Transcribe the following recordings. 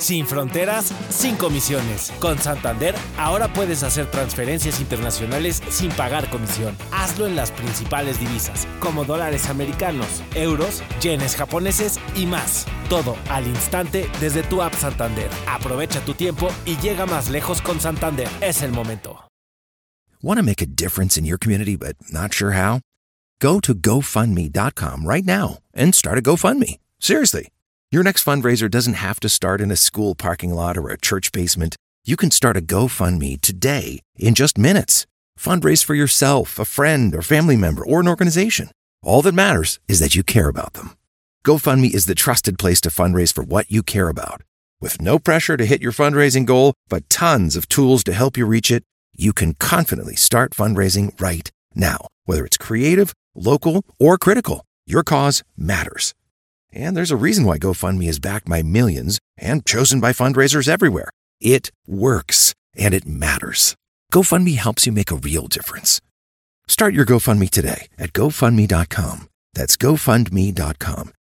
Sin fronteras, sin comisiones. Con Santander, ahora puedes hacer transferencias internacionales sin pagar comisión. Hazlo en las principales divisas, como dólares americanos, euros, yenes japoneses y más. Todo al instante desde tu app Santander. Aprovecha tu tiempo y llega más lejos con Santander. Es el momento. Want to make a difference in your community but not sure how? Go to GoFundMe.com right now and start a GoFundMe. Seriously. Your next fundraiser doesn't have to start in a school parking lot or a church basement. You can start a GoFundMe today in just minutes. Fundraise for yourself, a friend, or family member, or an organization. All that matters is that you care about them. GoFundMe is the trusted place to fundraise for what you care about. With no pressure to hit your fundraising goal, but tons of tools to help you reach it, you can confidently start fundraising right now. Whether it's creative, local, or critical, your cause matters. And there's a reason why GoFundMe is backed by millions and chosen by fundraisers everywhere. It works, and it matters. GoFundMe helps you make a real difference. Start your GoFundMe today at GoFundMe.com. That's GoFundMe.com.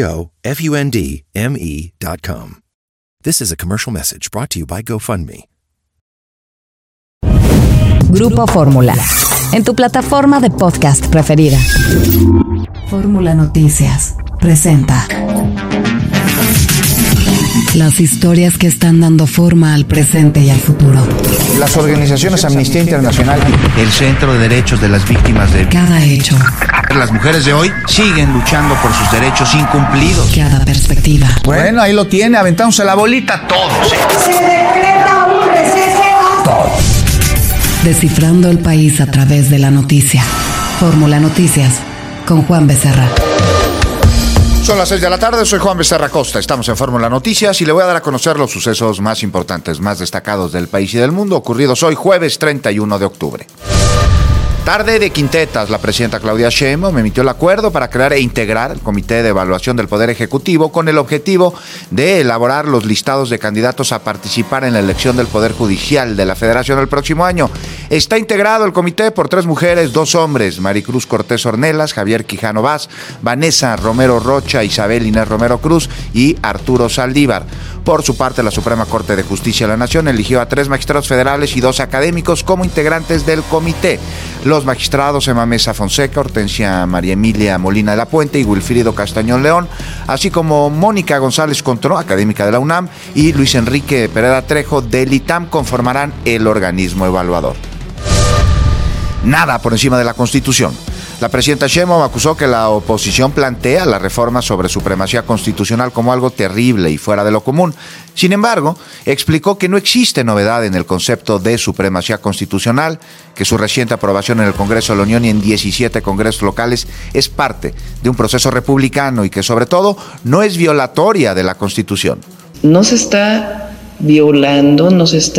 GoFundMe.com. This is a commercial message brought to you by GoFundMe. Grupo Fórmula. En tu plataforma de podcast preferida. Fórmula Noticias presenta las historias que están dando forma al presente y al futuro. Las organizaciones Amnistía Internacional, el Centro de Derechos de las Víctimas de cada hecho. Las mujeres de hoy siguen luchando por sus derechos incumplidos. Cada perspectiva. Bueno, ahí lo tiene, aventándose la bolita todos. Se decreta un receso. Todos. Descifrando el país a través de la noticia. Fórmula Noticias con Juan Becerra. Son las 6 de la tarde, soy Juan Becerra Costa, estamos en Fórmula Noticias y le voy a dar a conocer los sucesos más importantes, más destacados del país y del mundo, ocurridos hoy jueves 31 de octubre. Tarde de quintetas, la presidenta Claudia Sheinbaum emitió el acuerdo para crear e integrar el Comité de Evaluación del Poder Ejecutivo con el objetivo de elaborar los listados de candidatos a participar en la elección del Poder Judicial de la Federación el próximo año. Está integrado el comité por 3 mujeres, 2 hombres, Maricruz Cortés Ornelas, Javier Quijano Vaz, Vanessa Romero Rocha, Isabel Inés Romero Cruz y Arturo Saldívar. Por su parte, la Suprema Corte de Justicia de la Nación eligió a 3 magistrados federales y 2 académicos como integrantes del comité. Los magistrados Emma Mesa Fonseca, Hortensia María Emilia Molina de la Puente y Wilfrido Castañón León, así como Mónica González Contró, académica de la UNAM, y Luis Enrique Pereda Trejo del ITAM conformarán el organismo evaluador. Nada por encima de la Constitución. La presidenta Sheinbaum acusó que la oposición plantea la reforma sobre supremacía constitucional como algo terrible y fuera de lo común. Sin embargo, explicó que no existe novedad en el concepto de supremacía constitucional, que su reciente aprobación en el Congreso de la Unión y en 17 congresos locales es parte de un proceso republicano y que, sobre todo, no es violatoria de la Constitución. No se está violando,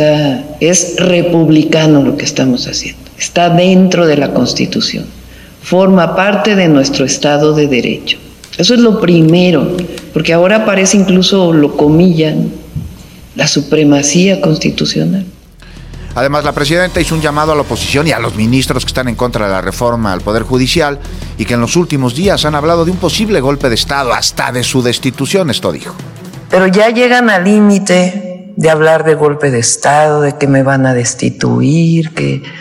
es republicano lo que estamos haciendo. Está dentro de la Constitución. Forma parte de nuestro Estado de Derecho. Eso es lo primero, porque ahora aparece incluso, lo comillan, la supremacía constitucional. Además, la presidenta hizo un llamado a la oposición y a los ministros que están en contra de la reforma al Poder Judicial y que en los últimos días han hablado de un posible golpe de Estado, hasta de su destitución, esto dijo. Pero ya llegan al límite de hablar de golpe de Estado, de que me van a destituir,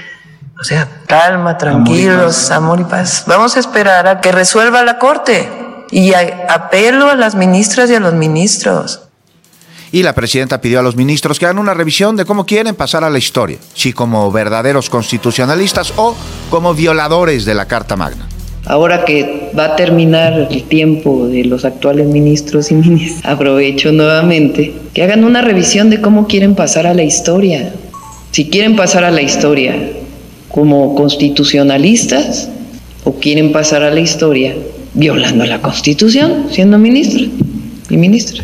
o sea, calma, tranquilos, amor y paz. Vamos a esperar a que resuelva la Corte y apelo a las ministras y a los ministros. Y la presidenta pidió a los ministros que hagan una revisión de cómo quieren pasar a la historia, si como verdaderos constitucionalistas o como violadores de la Carta Magna. Ahora que va a terminar el tiempo de los actuales ministros y ministras, aprovecho nuevamente que hagan una revisión de cómo quieren pasar a la historia. Si quieren pasar a la historia como constitucionalistas o quieren pasar a la historia violando la Constitución, siendo ministra y ministra.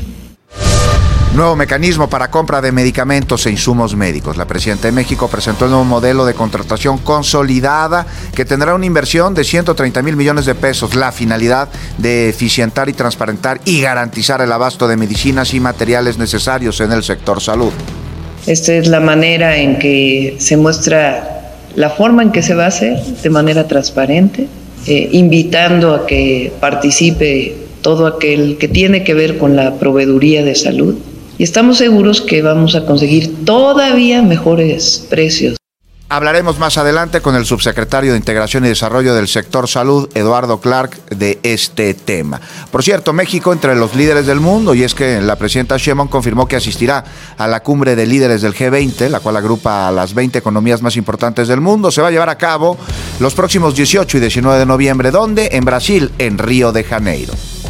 Nuevo mecanismo para compra de medicamentos e insumos médicos. La presidenta de México presentó el nuevo modelo de contratación consolidada que tendrá una inversión de 130,000 millones de pesos. La finalidad de eficientar y transparentar y garantizar el abasto de medicinas y materiales necesarios en el sector salud. Esta es la manera en que se muestra la forma en que se va a hacer de manera transparente, invitando a que participe todo aquel que tiene que ver con la proveeduría de salud. Y Y estamos seguros que vamos a conseguir todavía mejores precios. Hablaremos más adelante con el subsecretario de Integración y Desarrollo del Sector Salud, Eduardo Clark, de este tema. Por cierto, México entre los líderes del mundo, y es que la presidenta Sheinbaum confirmó que asistirá a la cumbre de líderes del G20, la cual agrupa a las 20 economías más importantes del mundo. Se va a llevar a cabo los próximos 18 y 19 de noviembre. ¿Dónde? En Brasil, en Río de Janeiro.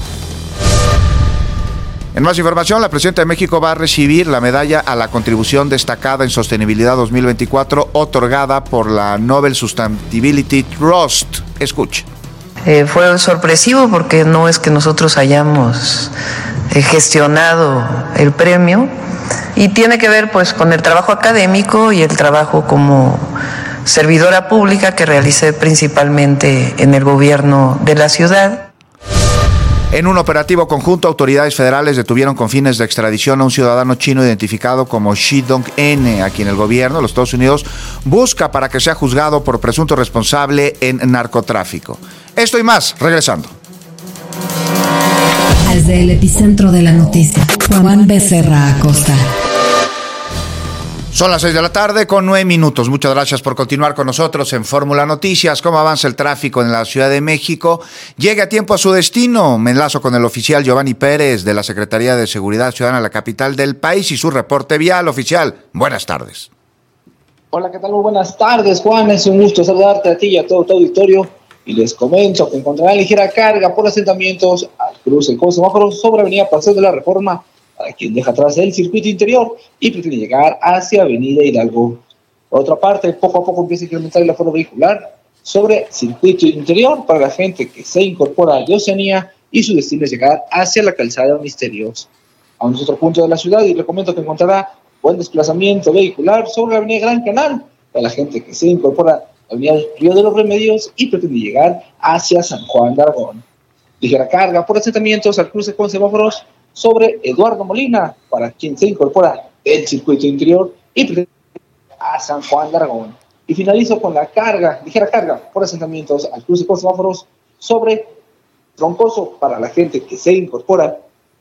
En más información, la presidenta de México va a recibir la medalla a la contribución destacada en sostenibilidad 2024 otorgada por la Nobel Sustainability Trust. Escuche. Fue sorpresivo porque no es que nosotros hayamos gestionado el premio y tiene que ver pues con el trabajo académico y el trabajo como servidora pública que realicé principalmente en el gobierno de la ciudad. En un operativo conjunto, autoridades federales detuvieron con fines de extradición a un ciudadano chino identificado como Shi Dong-en, a quien el gobierno de los Estados Unidos busca para que sea juzgado por presunto responsable en narcotráfico. Esto y más, regresando. Desde el epicentro de la noticia, Juan Becerra Acosta. Son las 6 de la tarde con 9 minutos. Muchas gracias por continuar con nosotros en Fórmula Noticias. ¿Cómo avanza el tráfico en la Ciudad de México? Llegue a tiempo a su destino. Me enlazo con el oficial Giovanni Pérez de la Secretaría de Seguridad Ciudadana de la capital del país y su reporte vial. Oficial, buenas tardes. Hola, ¿qué tal? Muy buenas tardes, Juan. Es un gusto saludarte a ti y a todo tu auditorio. Y les comento que encontrarán ligera carga por asentamientos al cruce con semáforos sobre Avenida Paseo de la Reforma, para quien deja atrás el circuito interior y pretende llegar hacia Avenida Hidalgo. Por otra parte, poco a poco empieza a incrementar el aforo vehicular sobre circuito interior para la gente que se incorpora de Oceanía y su destino es llegar hacia la calzada Misterios. A un otro punto de la ciudad y le comento que encontrará buen desplazamiento vehicular sobre la Avenida Gran Canal para la gente que se incorpora a la Avenida Río de los Remedios y pretende llegar hacia San Juan de Aragón. Ligera carga por asentamientos al cruce con semáforos sobre Eduardo Molina, para quien se incorpora del circuito interior y a San Juan de Aragón. Y finalizo con la ligera carga por asentamientos al cruce con semáforos sobre Troncoso para la gente que se incorpora.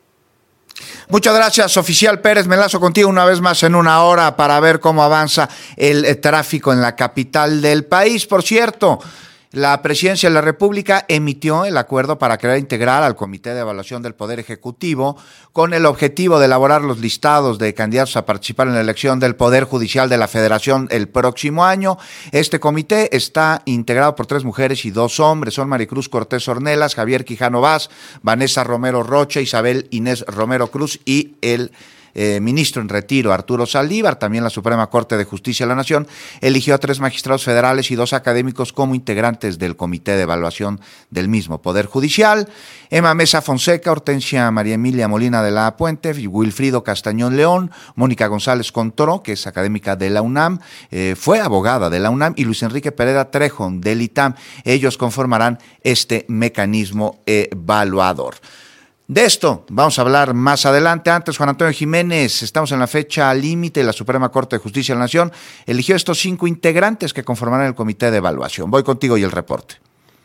Muchas gracias, oficial Pérez. Me enlazo contigo una vez más en una hora para ver cómo avanza el tráfico en la capital del país. Por cierto, la Presidencia de la República emitió el acuerdo para crear e integrar al Comité de Evaluación del Poder Ejecutivo con el objetivo de elaborar los listados de candidatos a participar en la elección del Poder Judicial de la Federación el próximo año. Este comité está integrado por 3 mujeres y 2 hombres. Son Maricruz Cortés Ornelas, Javier Quijano Vaz, Vanessa Romero Rocha, Isabel Inés Romero Cruz y el ministro en retiro, Arturo Saldívar. También la Suprema Corte de Justicia de la Nación eligió a 3 magistrados federales y 2 académicos como integrantes del Comité de Evaluación del mismo Poder Judicial. Emma Mesa Fonseca, Hortensia María Emilia Molina de la Puente, Wilfrido Castañón León, Mónica González Contoró, que es académica de la UNAM, fue abogada de la UNAM, y Luis Enrique Pereda Trejo del ITAM. Ellos conformarán este mecanismo evaluador. De esto vamos a hablar más adelante. Antes, Juan Antonio Jiménez, estamos en la fecha límite y la Suprema Corte de Justicia de la Nación eligió estos 5 integrantes que conformarán el Comité de Evaluación. Voy contigo y el reporte.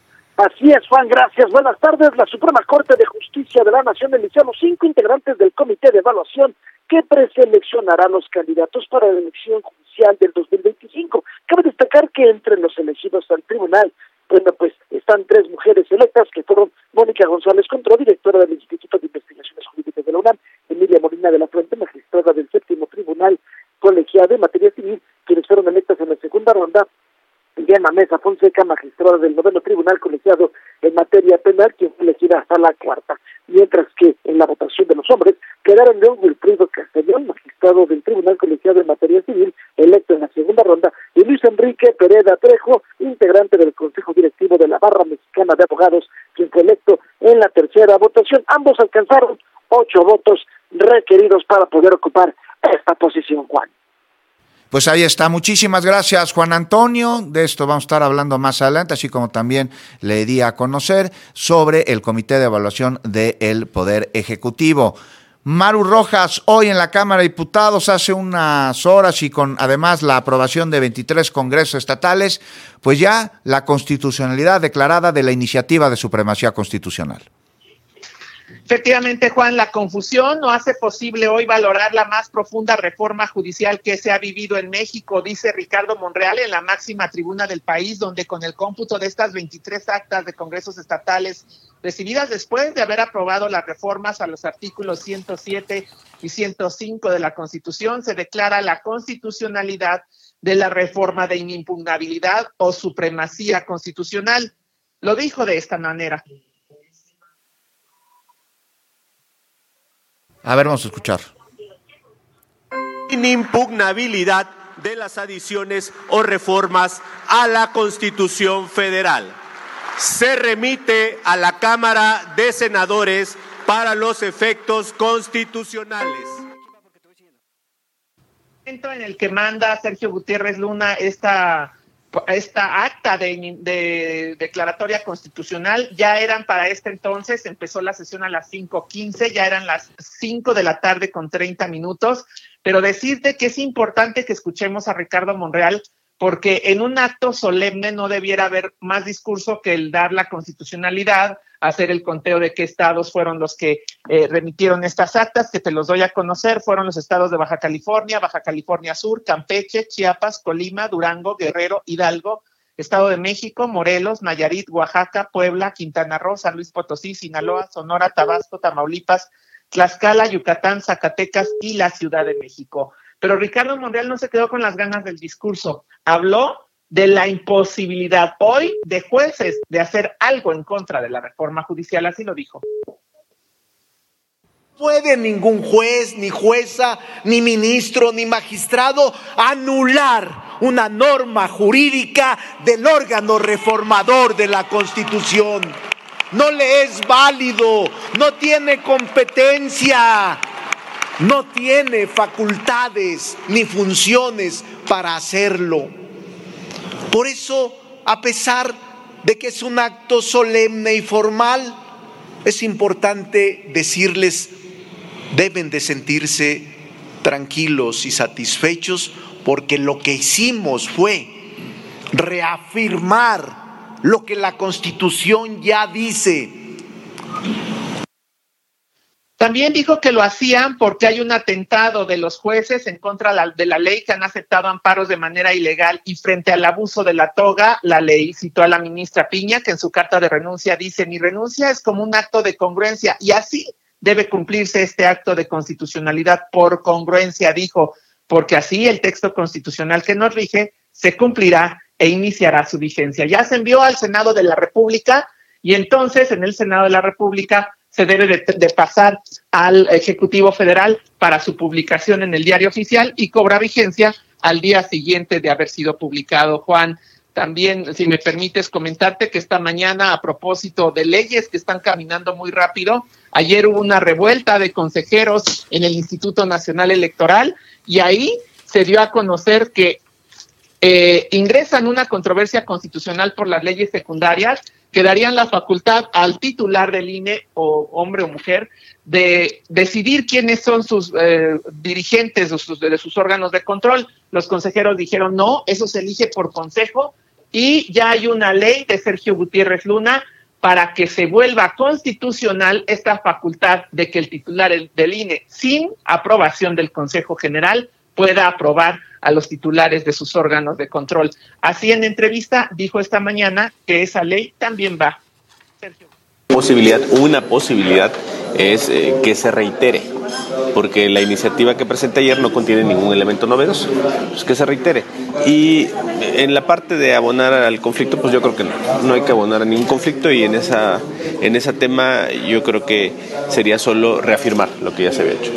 Así es, Juan, gracias. Buenas tardes. La Suprema Corte de Justicia de la Nación eligió a los 5 integrantes del Comité de Evaluación que preseleccionará a los candidatos para la elección judicial del 2025. Cabe destacar que entre los elegidos al tribunal, bueno, pues están 3 mujeres electas que fueron Mónica González Contró, directora del Instituto de Investigaciones Jurídicas de la UNAM, Emilia Molina de la Fuente, magistrada del 7º Tribunal Colegiado en Materia Civil, quienes fueron electas en la segunda ronda, y Emma Mesa Fonseca, magistrada del 9º Tribunal Colegiado en Materia Penal, quien fue elegida hasta la 4ª. Mientras que en la votación de los hombres quedaron León Wilfrido Castañón, magistrado del Tribunal Colegiado en Materia Civil, electo en la segunda ronda, y Luis Enrique Pereda Trejo, integrante del Consejo Directivo de la Barra Mexicana de Abogados, quien fue electo en la 3ª votación. Ambos alcanzaron 8 votos requeridos para poder ocupar esta posición, Juan. Pues ahí está. Muchísimas gracias, Juan Antonio. De esto vamos a estar hablando más adelante, así como también le di a conocer sobre el Comité de Evaluación del Poder Ejecutivo. Maru Rojas, hoy en la Cámara de Diputados, hace unas horas y con además la aprobación de 23 congresos estatales, pues ya la constitucionalidad declarada de la iniciativa de supremacía constitucional. Efectivamente, Juan, la confusión no hace posible hoy valorar la más profunda reforma judicial que se ha vivido en México, dice Ricardo Monreal en la máxima tribuna del país, donde con el cómputo de estas 23 actas de congresos estatales recibidas después de haber aprobado las reformas a los artículos 107 y 105 de la Constitución, se declara la constitucionalidad de la reforma de inimpugnabilidad o supremacía constitucional. Lo dijo de esta manera. A ver, vamos a escuchar. Inimpugnabilidad de las adiciones o reformas a la Constitución Federal. Se remite a la Cámara de Senadores para los efectos constitucionales. En el que manda Sergio Gutiérrez Luna esta acta de declaratoria constitucional, ya eran para este entonces, empezó la sesión a las 5:15, ya eran las 5 de la tarde con 30 minutos, pero decirte que es importante que escuchemos a Ricardo Monreal, porque en un acto solemne no debiera haber más discurso que el dar la constitucionalidad, hacer el conteo de qué estados fueron los que remitieron estas actas, que te los doy a conocer, fueron los estados de Baja California Sur, Campeche, Chiapas, Colima, Durango, Guerrero, Hidalgo, Estado de México, Morelos, Nayarit, Oaxaca, Puebla, Quintana Roo, San Luis Potosí, Sinaloa, Sonora, Tabasco, Tamaulipas, Tlaxcala, Yucatán, Zacatecas y la Ciudad de México. Pero Ricardo Monreal no se quedó con las ganas del discurso, habló de la imposibilidad hoy de jueces de hacer algo en contra de la reforma judicial, así lo dijo. Puede ningún juez, ni jueza, ni ministro, ni magistrado anular una norma jurídica del órgano reformador de la Constitución. No le es válido, no tiene competencia, no tiene facultades ni funciones para hacerlo. Por eso, a pesar de que es un acto solemne y formal, es importante decirles, deben de sentirse tranquilos y satisfechos, porque lo que hicimos fue reafirmar lo que la Constitución ya dice. También dijo que lo hacían porque hay un atentado de los jueces en contra de la ley, que han aceptado amparos de manera ilegal, y frente al abuso de la toga, la ley citó a la ministra Piña, que en su carta de renuncia dice: mi renuncia es como un acto de congruencia, y así debe cumplirse este acto de constitucionalidad por congruencia, dijo, porque así el texto constitucional que nos rige se cumplirá e iniciará su vigencia. Ya se envió al Senado de la República, y entonces en el Senado de la República se debe de pasar al Ejecutivo Federal para su publicación en el Diario Oficial y cobra vigencia al día siguiente de haber sido publicado. Juan, también, si me permites comentarte que esta mañana, a propósito de leyes que están caminando muy rápido, ayer hubo una revuelta de consejeros en el Instituto Nacional Electoral, y ahí se dio a conocer que ingresan una controversia constitucional por las leyes secundarias que darían la facultad al titular del INE, o hombre o mujer, de decidir quiénes son sus dirigentes de sus órganos de control. Los consejeros dijeron no, eso se elige por consejo, y ya hay una ley de Sergio Gutiérrez Luna para que se vuelva constitucional esta facultad de que el titular del INE, sin aprobación del Consejo General, pueda aprobar a los titulares de sus órganos de control. Así, en entrevista dijo esta mañana que esa ley también va. Sergio. Una posibilidad es que se reitere, porque la iniciativa que presenté ayer no contiene ningún elemento novedoso, pues que se reitere. Y en la parte de abonar al conflicto, pues yo creo que no hay que abonar a ningún conflicto, y en ese tema yo creo que sería solo reafirmar lo que ya se había hecho.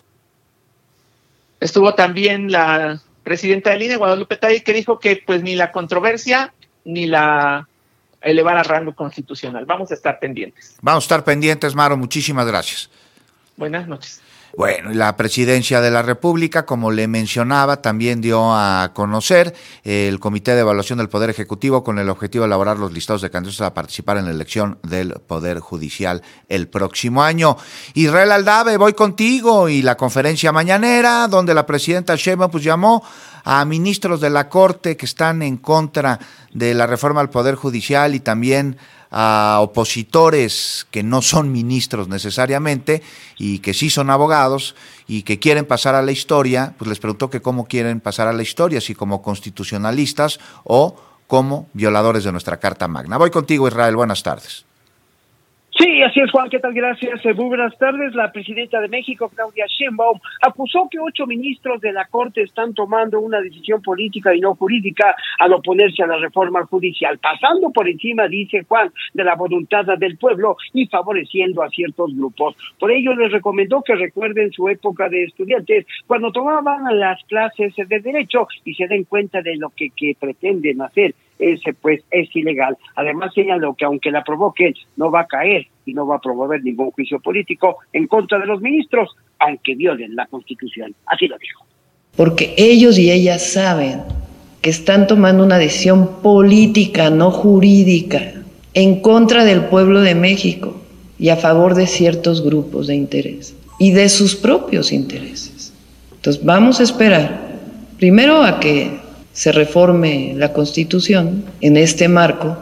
Estuvo también la presidenta del INE, Guadalupe Tadei, que dijo que pues ni la controversia ni la elevar a rango constitucional. Vamos a estar pendientes. Vamos a estar pendientes, Maro. Muchísimas gracias. Buenas noches. Bueno, y la Presidencia de la República, como le mencionaba, también dio a conocer el Comité de Evaluación del Poder Ejecutivo con el objetivo de elaborar los listados de candidatos a participar en la elección del Poder Judicial el próximo año. Israel Aldave, voy contigo, y la conferencia mañanera, donde la presidenta Sheinbaum pues llamó a ministros de la Corte que están en contra de la reforma al Poder Judicial, y también a opositores que no son ministros necesariamente y que sí son abogados y que quieren pasar a la historia, pues les preguntó que cómo quieren pasar a la historia, si como constitucionalistas o como violadores de nuestra Carta Magna. Voy contigo, Israel, buenas tardes. Sí, así es, Juan, ¿qué tal? Gracias. Muy buenas tardes. La presidenta de México, Claudia Sheinbaum, acusó que 8 ministros de la Corte están tomando una decisión política y no jurídica al oponerse a la reforma judicial, pasando por encima, dice Juan, de la voluntad del pueblo y favoreciendo a ciertos grupos. Por ello, les recomendó que recuerden su época de estudiantes, cuando tomaban las clases de Derecho y se den cuenta de lo que pretenden hacer. Ese pues es ilegal. Además señaló que aunque la provoquen, no va a caer y no va a promover ningún juicio político en contra de los ministros, aunque violen la Constitución. Así lo dijo. Porque ellos y ellas saben que están tomando una decisión política, no jurídica, en contra del pueblo de México y a favor de ciertos grupos de interés y de sus propios intereses. Entonces vamos a esperar primero a que se reforme la Constitución en este marco.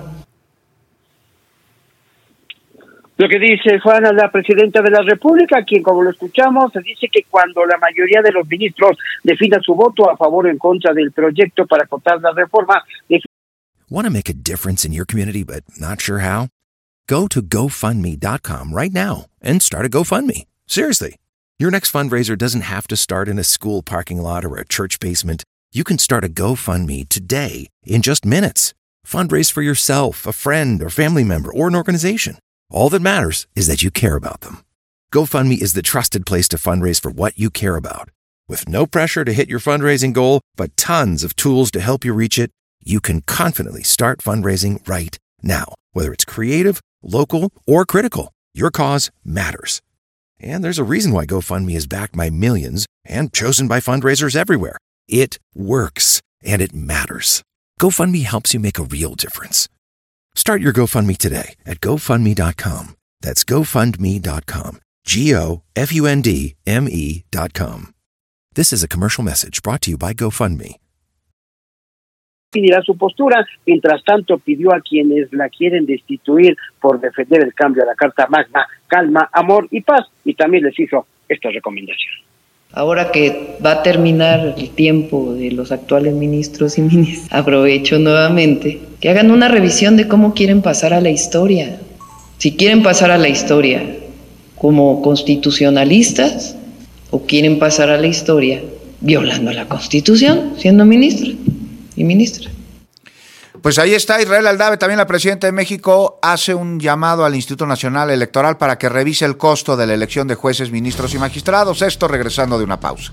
Lo que dice Juana, la presidenta de la República, quien, como lo escuchamos, dice que cuando la mayoría de los ministros defina su voto a favor o en contra del proyecto para acotar la reforma. Want to make a difference in your community but not sure how? Go to GoFundMe.com right now and start a GoFundMe. Seriously, your next fundraiser doesn't have to start in a school parking lot or a church basement. You can start a GoFundMe today in just minutes. Fundraise for yourself, a friend, or family member, or an organization. All that matters is that you care about them. GoFundMe is the trusted place to fundraise for what you care about. With no pressure to hit your fundraising goal, but tons of tools to help you reach it, you can confidently start fundraising right now. Whether it's creative, local, or critical, your cause matters. And there's a reason why GoFundMe is backed by millions and chosen by fundraisers everywhere. It works, and it matters. GoFundMe helps you make a real difference. Start your GoFundMe today at GoFundMe.com. That's GoFundMe.com. GoFundMe.com. This is a commercial message brought to you by GoFundMe. Dirá su postura. Mientras tanto, pidió a quienes la quieren destituir por defender el cambio a la Carta Magna calma, amor y paz, y también les hizo esta recomendación. Ahora que va a terminar el tiempo de los actuales ministros y ministras, aprovecho nuevamente que hagan una revisión de cómo quieren pasar a la historia. Si quieren pasar a la historia como constitucionalistas o quieren pasar a la historia violando la Constitución, siendo ministro y ministra. Pues ahí está Israel Aldave, también la presidenta de México hace un llamado al Instituto Nacional Electoral para que revise el costo de la elección de jueces, ministros y magistrados. Esto regresando de una pausa.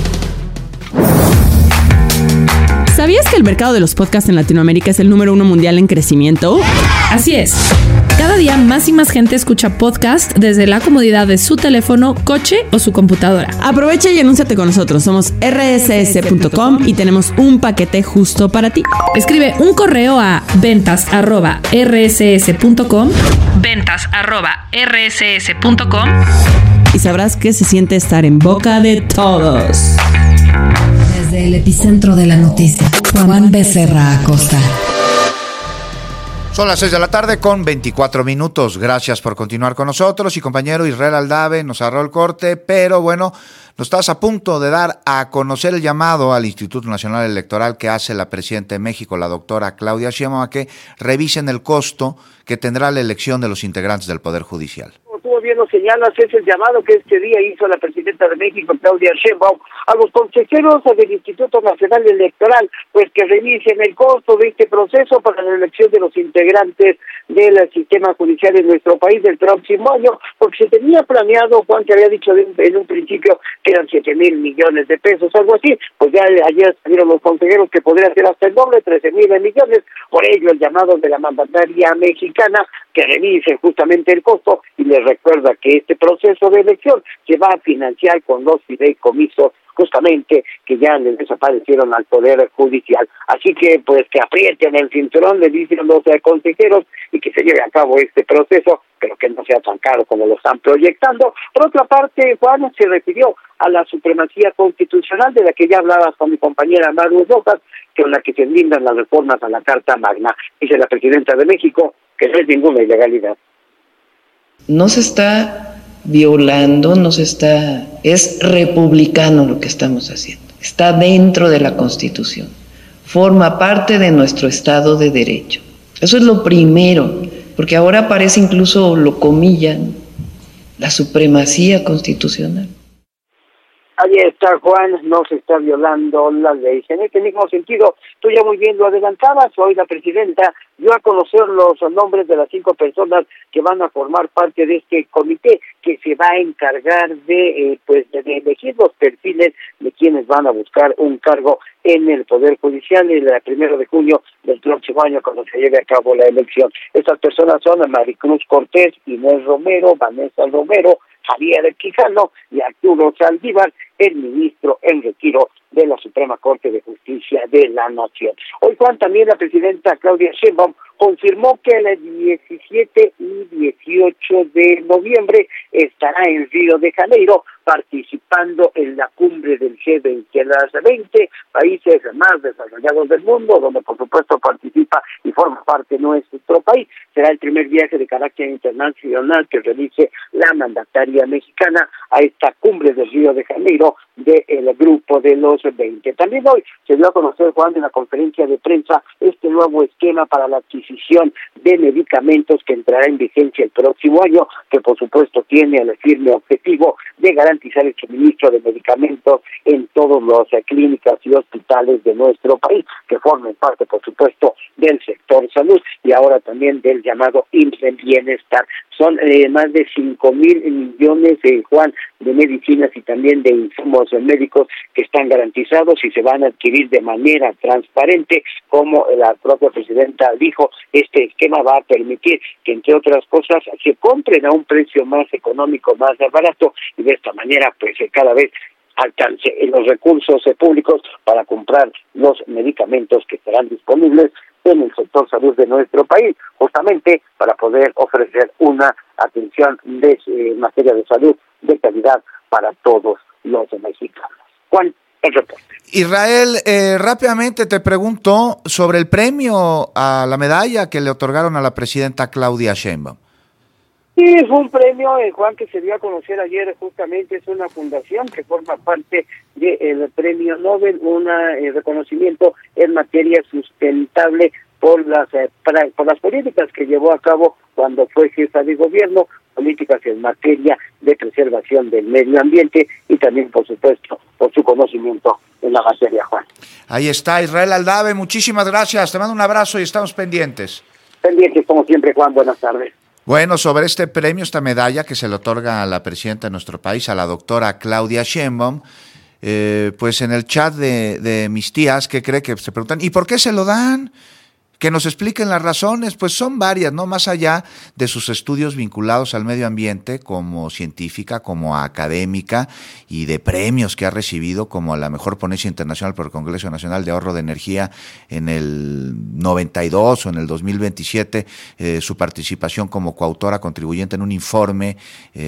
¿Sabías que el mercado de los podcasts en Latinoamérica es el número 1 mundial en crecimiento? Así es. Cada día más y más gente escucha podcast desde la comodidad de su teléfono, coche o su computadora. Aprovecha y anúnciate con nosotros. Somos rss.com y tenemos un paquete justo para ti. Escribe un correo a ventas@rss.com y sabrás qué se siente estar en boca de todos. Desde el epicentro de la noticia, Juan Becerra Acosta. Son las 6 de la tarde con 24 minutos. Gracias por continuar con nosotros. Y compañero Israel Aldave nos agarró el corte, pero bueno, nos estás a punto de dar a conocer el llamado al Instituto Nacional Electoral que hace la presidenta de México, la doctora Claudia Sheinbaum, a que revisen el costo que tendrá la elección de los integrantes del Poder Judicial. Tú bien lo señalas, es el llamado que este día hizo la presidenta de México, Claudia Sheinbaum, a los consejeros del Instituto Nacional Electoral, pues que revisen el costo de este proceso para la elección de los integrantes del sistema judicial en nuestro país del próximo año, porque se tenía planeado, Juan, que había dicho en un principio que eran 7,000 millones de pesos, algo así, pues ya ayer salieron los consejeros que podría ser hasta el doble, 13,000 millones, por ello el llamado de la mandataria mexicana que revise justamente el costo y les recuerda que este proceso de elección se va a financiar con los fideicomisos justamente que ya les desaparecieron al Poder Judicial. Así que pues que aprieten el cinturón, le dicen los consejeros, y que se lleve a cabo este proceso, pero que no sea tan caro como lo están proyectando. Por otra parte, Juan se refirió a la supremacía constitucional de la que ya hablabas con mi compañera Maru Rojas, con la que se brindan las reformas a la Carta Magna. Dice la presidenta de México que no es ninguna ilegalidad. No se está violando, es republicano lo que estamos haciendo. Está dentro de la Constitución, forma parte de nuestro Estado de Derecho. Eso es lo primero, porque ahora aparece incluso, lo comillan, la supremacía constitucional. Ahí está, Juan, no se está violando la ley. En este mismo sentido, tú ya muy bien lo adelantabas, hoy la presidenta dio a conocer los nombres de las 5 personas que van a formar parte de este comité, que se va a encargar de elegir los perfiles de quienes van a buscar un cargo en el Poder Judicial el 1 de junio del próximo año, cuando se lleve a cabo la elección. Estas personas son Maricruz Cortés, Inés Romero, Vanessa Romero, Javier Quijano y Arturo Saldívar, el ministro en retiro de la Suprema Corte de Justicia de la Nación. Hoy, Juan, también la presidenta Claudia Sheinbaum confirmó que el 17 y 18 de noviembre estará en Río de Janeiro participando en la cumbre del G20, las 20 países más desarrollados del mundo, donde por supuesto participa y forma parte nuestro país. Será el primer viaje de carácter internacional que realice la mandataria mexicana a esta cumbre del Río de Janeiro del grupo de los 20. También hoy se dio a conocer, Juan, en la conferencia de prensa, este nuevo esquema para la adquisición de medicamentos que entrará en vigencia el próximo año, que por supuesto tiene el firme objetivo de garantizar el suministro de medicamentos en todas las clínicas y hospitales de nuestro país, que formen parte, por supuesto, del sector salud y ahora también del llamado IMSS Bienestar. Son más de 5,000 millones, Juan, de medicinas y también de insumos médicos que están garantizados y se van a adquirir de manera transparente, como la propia presidenta dijo. Este esquema va a permitir que, entre otras cosas, se compren a un precio más económico, más barato, y de esta manera pues cada vez alcance los recursos públicos para comprar los medicamentos que estarán disponibles en el sector salud de nuestro país, justamente para poder ofrecer una atención en materia de salud de calidad para todos los mexicanos. Juan, el reporte. Israel, rápidamente te pregunto sobre el premio a la medalla que le otorgaron a la presidenta Claudia Sheinbaum. Sí, fue un premio, Juan, que se dio a conocer ayer. Justamente es una fundación que forma parte del Premio Nobel, un reconocimiento en materia sustentable por las políticas que llevó a cabo cuando fue jefa de gobierno, políticas en materia de preservación del medio ambiente y también, por supuesto, por su conocimiento en la materia, Juan. Ahí está, Israel Aldave, muchísimas gracias, te mando un abrazo y estamos pendientes. Pendientes, como siempre, Juan, buenas tardes. Bueno, sobre este premio, esta medalla que se le otorga a la presidenta de nuestro país, a la doctora Claudia Sheinbaum, pues en el chat de mis tías, ¿qué cree? Que se preguntan, ¿y por qué se lo dan? Que nos expliquen las razones, pues son varias, ¿no? Más allá de sus estudios vinculados al medio ambiente como científica, como académica y de premios que ha recibido como la mejor ponencia internacional por el Congreso Nacional de Ahorro de Energía en el 92 o en el 2027, su participación como coautora contribuyente en un informe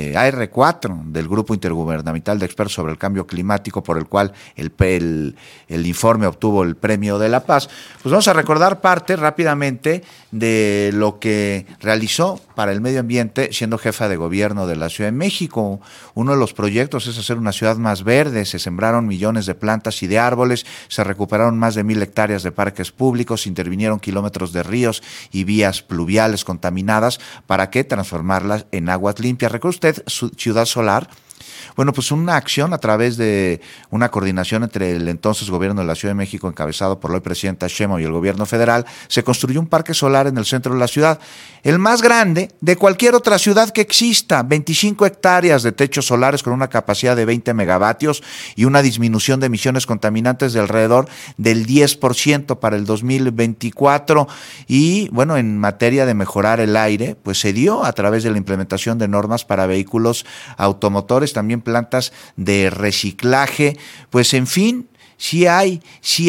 AR4 del Grupo Intergubernamental de Expertos sobre el Cambio Climático, por el cual el informe obtuvo el Premio de la Paz. Pues vamos a recordar parte rápidamente de lo que realizó para el medio ambiente siendo jefa de gobierno de la Ciudad de México. Uno de los proyectos es hacer una ciudad más verde, se sembraron millones de plantas y de árboles, se recuperaron más de 1,000 hectáreas de parques públicos, se intervinieron kilómetros de ríos y vías pluviales contaminadas para que transformarlas en aguas limpias. ¿Recuerda usted Ciudad Solar? Bueno, pues una acción a través de una coordinación entre el entonces gobierno de la Ciudad de México, encabezado por la hoy presidenta Sheinbaum, y el gobierno federal, se construyó un parque solar en el centro de la ciudad, el más grande de cualquier otra ciudad que exista, 25 hectáreas de techos solares con una capacidad de 20 megavatios y una disminución de emisiones contaminantes de alrededor del 10% para el 2024. Y bueno, en materia de mejorar el aire, pues se dio a través de la implementación de normas para vehículos automotores, también plantas de reciclaje, pues en fin, sí hay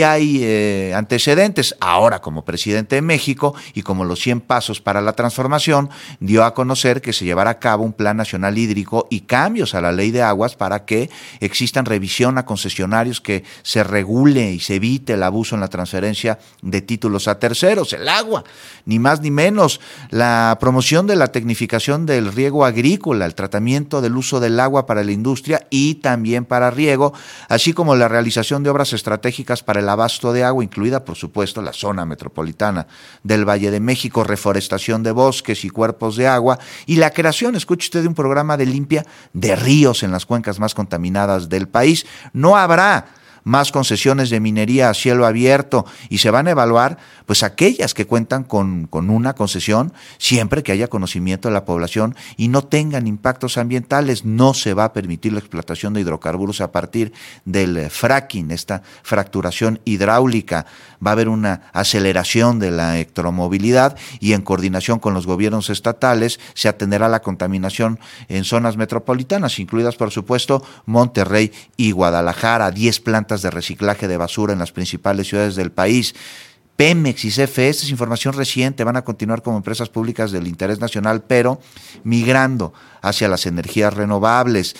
antecedentes. Ahora, como presidente de México y como los 100 pasos para la transformación, dio a conocer que se llevará a cabo un plan nacional hídrico y cambios a la ley de aguas para que existan revisión a concesionarios, que se regule y se evite el abuso en la transferencia de títulos a terceros. El agua, ni más ni menos. La promoción de la tecnificación del riego agrícola, el tratamiento del uso del agua para la industria y también para riego, así como la realización de obras estratégicas para el abasto de agua, incluida por supuesto la zona metropolitana del Valle de México, reforestación de bosques y cuerpos de agua y la creación, escuche usted, de un programa de limpia de ríos en las cuencas más contaminadas del país. No habrá más concesiones de minería a cielo abierto y se van a evaluar pues aquellas que cuentan con una concesión siempre que haya conocimiento de la población y no tengan impactos ambientales. No se va a permitir la explotación de hidrocarburos a partir del fracking, esta fracturación hidráulica. Va a haber una aceleración de la electromovilidad y en coordinación con los gobiernos estatales se atenderá la contaminación en zonas metropolitanas, incluidas por supuesto Monterrey y Guadalajara. 10 plantas de reciclaje de basura en las principales ciudades del país. Pemex y CFE, esta es información reciente, van a continuar como empresas públicas del interés nacional, pero migrando hacia las energías renovables.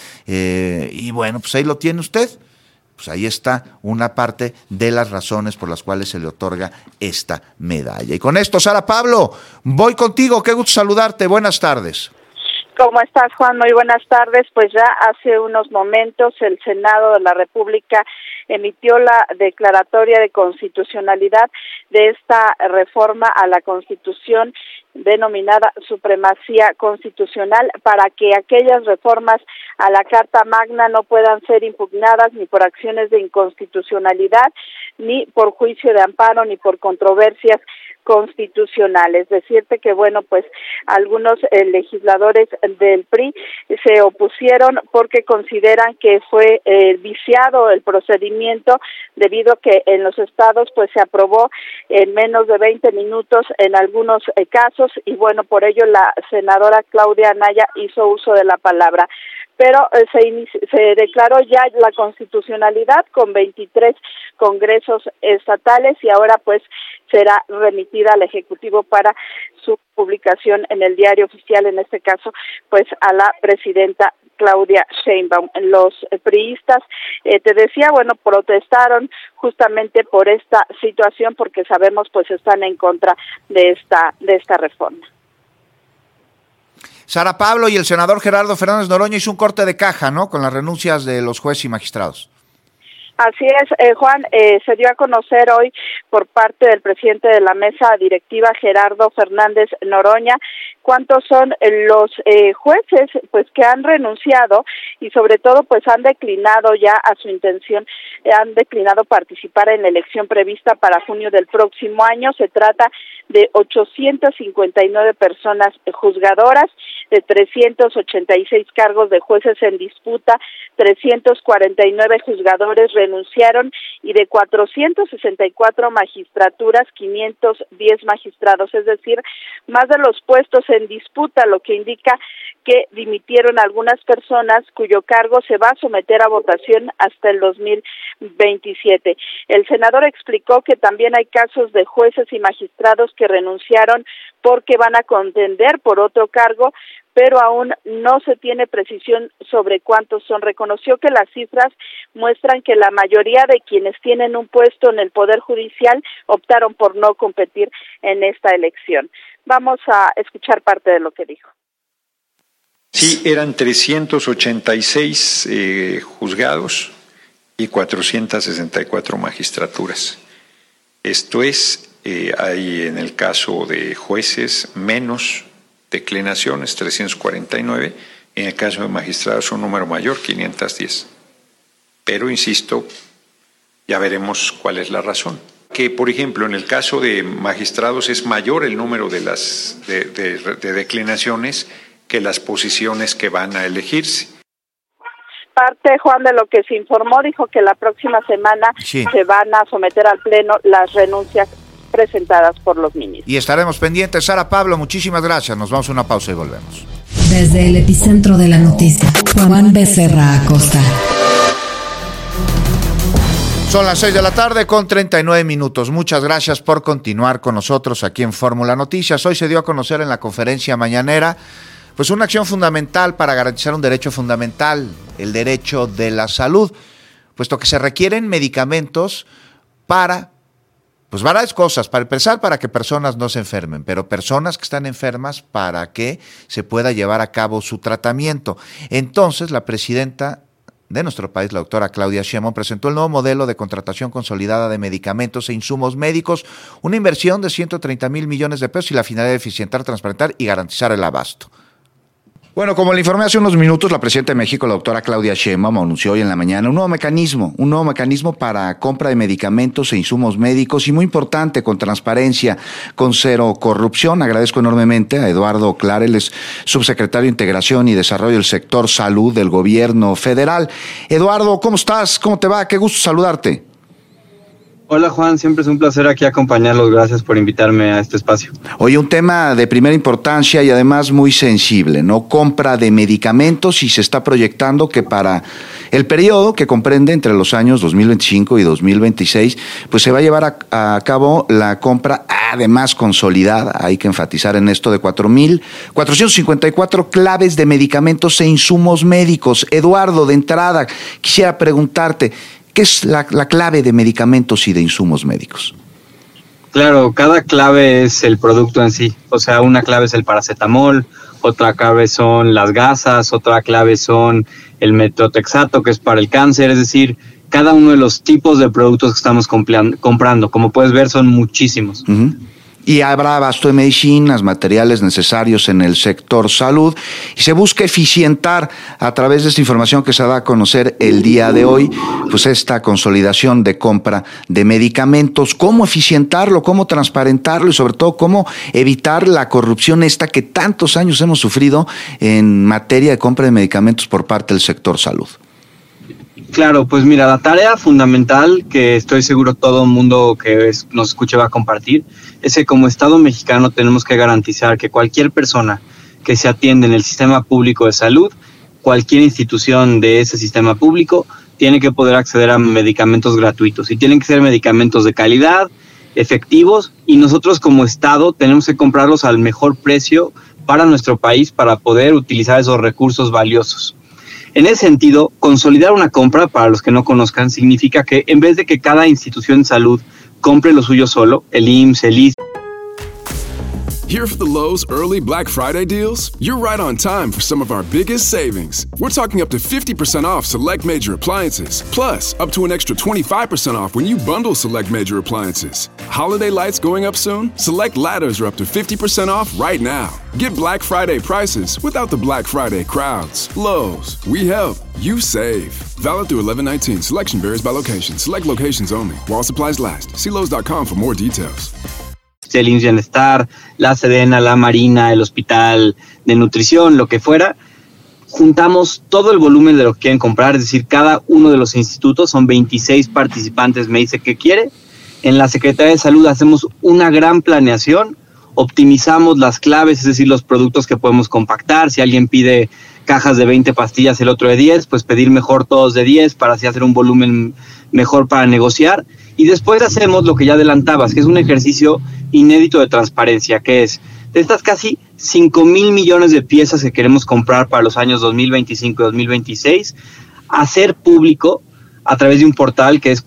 Y bueno, pues ahí lo tiene usted. Pues ahí está una parte de las razones por las cuales se le otorga esta medalla. Y con esto, Sara Pablo, voy contigo. Qué gusto saludarte. Buenas tardes. ¿Cómo estás, Juan? Muy buenas tardes. Pues ya hace unos momentos el Senado de la República emitió la declaratoria de constitucionalidad de esta reforma a la Constitución denominada supremacía constitucional, para que aquellas reformas a la Carta Magna no puedan ser impugnadas ni por acciones de inconstitucionalidad, ni por juicio de amparo, ni por controversias constitucionales. Decirte que, bueno, pues algunos legisladores del PRI se opusieron porque consideran que fue viciado el procedimiento, debido a que en los estados pues se aprobó en menos de 20 minutos en algunos casos, y bueno, por ello la senadora Claudia Anaya hizo uso de la palabra. Pero se declaró ya la constitucionalidad con 23 congresos estatales y ahora pues será remitida al Ejecutivo para su publicación en el Diario Oficial, en este caso pues a la presidenta Claudia Sheinbaum. Los priistas, te decía, bueno, protestaron justamente por esta situación porque sabemos pues están en contra de esta reforma. Sara Pablo, y el senador Gerardo Fernández Noroña hizo un corte de caja, ¿no?, con las renuncias de los jueces y magistrados. Así es, Juan, se dio a conocer hoy por parte del presidente de la mesa directiva, Gerardo Fernández Noroña, cuántos son los jueces pues que han renunciado y sobre todo pues han declinado ya a su intención, han declinado participar en la elección prevista para junio del próximo año. Se trata de 859 personas juzgadoras, de 386 cargos de jueces en disputa, 349 juzgadores renunciaron y de 464 magistraturas, 510 magistrados, es decir, más de los puestos en disputa, lo que indica que dimitieron algunas personas cuyo cargo se va a someter a votación hasta el 2027. El senador explicó que también hay casos de jueces y magistrados que renunciaron porque van a contender por otro cargo, pero aún no se tiene precisión sobre cuántos son. Reconoció que las cifras muestran que la mayoría de quienes tienen un puesto en el Poder Judicial optaron por no competir en esta elección. Vamos a escuchar parte de lo que dijo. Sí, eran 386 juzgados y 464 magistraturas. Esto es, hay en el caso de jueces menos declinaciones, 349, en el caso de magistrados un número mayor, 510. Pero, insisto, ya veremos cuál es la razón. Que, por ejemplo, en el caso de magistrados es mayor el número de las de declinaciones que las posiciones que van a elegirse. Parte, Juan, de lo que se informó, dijo que la próxima semana se van a someter al Pleno las renuncias presentadas por los ministros. Y estaremos pendientes. Sara Pablo, muchísimas gracias. Nos vamos a una pausa y volvemos. Desde el epicentro de la noticia, Juan Becerra Acosta. Son las 6 de la tarde con 39 minutos. Muchas gracias por continuar con nosotros aquí en Fórmula Noticias. Hoy se dio a conocer en la conferencia mañanera pues una acción fundamental para garantizar un derecho fundamental, el derecho de la salud, puesto que se requieren medicamentos para varias cosas. Para empezar, para que personas no se enfermen, pero personas que están enfermas para que se pueda llevar a cabo su tratamiento. Entonces, la presidenta de nuestro país, la doctora Claudia Sheinbaum, presentó el nuevo modelo de contratación consolidada de medicamentos e insumos médicos, una inversión de 130,000 millones de pesos y la finalidad de eficientar, transparentar y garantizar el abasto. Bueno, como le informé hace unos minutos, la presidenta de México, la doctora Claudia Sheinbaum, anunció hoy en la mañana un nuevo mecanismo para compra de medicamentos e insumos médicos y muy importante, con transparencia, con cero corrupción. Agradezco enormemente a Eduardo Clara, él es subsecretario de Integración y Desarrollo del Sector Salud del Gobierno Federal. Eduardo, ¿cómo estás? ¿Cómo te va? Qué gusto saludarte. Hola Juan, siempre es un placer aquí acompañarlos, gracias por invitarme a este espacio. Oye, un tema de primera importancia y además muy sensible, ¿no? Compra de medicamentos, y se está proyectando que para el periodo que comprende entre los años 2025 y 2026, pues se va a llevar a cabo la compra además consolidada, hay que enfatizar en esto, de 4,454 claves de medicamentos e insumos médicos. Eduardo, de entrada, quisiera preguntarte, ¿qué es la clave de medicamentos y de insumos médicos? Claro, cada clave es el producto en sí. O sea, una clave es el paracetamol, otra clave son las gasas, otra clave son el metotrexato, que es para el cáncer. Es decir, cada uno de los tipos de productos que estamos comprando. Como puedes ver, son muchísimos. Uh-huh. Y habrá abasto de medicinas, materiales necesarios en el sector salud, y se busca eficientar a través de esta información que se da a conocer el día de hoy, pues esta consolidación de compra de medicamentos. ¿Cómo eficientarlo? ¿Cómo transparentarlo? Y sobre todo, ¿cómo evitar la corrupción esta que tantos años hemos sufrido en materia de compra de medicamentos por parte del sector salud? Claro, pues mira, la tarea fundamental que estoy seguro todo el mundo que nos escuche va a compartir es que como Estado mexicano tenemos que garantizar que cualquier persona que se atiende en el sistema público de salud, cualquier institución de ese sistema público, tiene que poder acceder a medicamentos gratuitos y tienen que ser medicamentos de calidad, efectivos, y nosotros como Estado tenemos que comprarlos al mejor precio para nuestro país para poder utilizar esos recursos valiosos. En ese sentido, consolidar una compra, para los que no conozcan, significa que en vez de que cada institución de salud compre lo suyo solo, el IMSS, el ISSSTE. Here for the Lowe's early Black Friday deals? You're right on time for some of our biggest savings. We're talking up to 50% off select major appliances, plus up to an extra 25% off when you bundle select major appliances. Holiday lights going up soon? Select ladders are up to 50% off right now. Get Black Friday prices without the Black Friday crowds. Lowe's, we help, you save. Valid through 11/19. Selection varies by location. Select locations only. While supplies last. See Lowe's.com for more details. El IMSS Bienestar, la Sedena, la Marina, el Hospital de Nutrición, lo que fuera, juntamos todo el volumen de lo que quieren comprar, es decir, cada uno de los institutos, son 26 participantes, me dice que quiere. En la Secretaría de Salud hacemos una gran planeación, optimizamos las claves, es decir, los productos que podemos compactar. Si alguien pide cajas de 20 pastillas, el otro de 10, pues pedir mejor todos de 10 para así hacer un volumen mejor para negociar. Y después hacemos lo que ya adelantabas, que es un ejercicio inédito de transparencia, que es de estas casi 5,000 millones de piezas que queremos comprar para los años 2025 y 2026, hacer público a través de un portal que es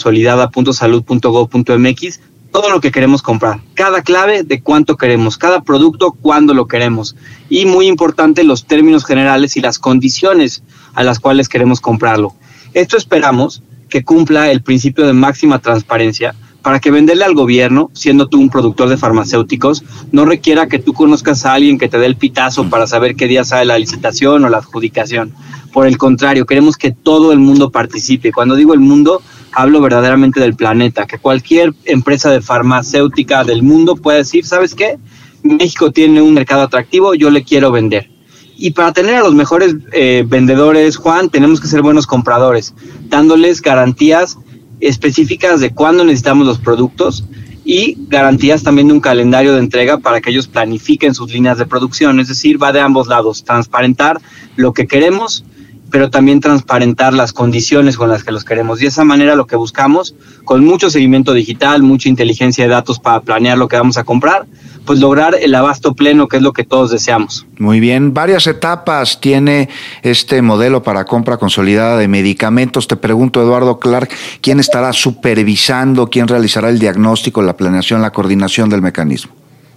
compraconsolidada.salud.gov.mx todo lo que queremos comprar, cada clave de cuánto queremos, cada producto cuándo lo queremos, y muy importante los términos generales y las condiciones a las cuales queremos comprarlo. Esto esperamos que cumpla el principio de máxima transparencia para que venderle al gobierno, siendo tú un productor de farmacéuticos, no requiera que tú conozcas a alguien que te dé el pitazo para saber qué día sale la licitación o la adjudicación. Por el contrario, queremos que todo el mundo participe. Cuando digo el mundo, hablo verdaderamente del planeta, que cualquier empresa de farmacéutica del mundo pueda decir, ¿sabes qué? México tiene un mercado atractivo, yo le quiero vender. Y para tener a los mejores vendedores, Juan, tenemos que ser buenos compradores, dándoles garantías específicas de cuándo necesitamos los productos y garantías también de un calendario de entrega para que ellos planifiquen sus líneas de producción. Es decir, va de ambos lados, transparentar lo que queremos pero también transparentar las condiciones con las que los queremos. Y de esa manera lo que buscamos, con mucho seguimiento digital, mucha inteligencia de datos para planear lo que vamos a comprar, pues lograr el abasto pleno, que es lo que todos deseamos. Muy bien, varias etapas tiene este modelo para compra consolidada de medicamentos. Te pregunto, Eduardo Clark, ¿quién estará supervisando, quién realizará el diagnóstico, la planeación, la coordinación del mecanismo?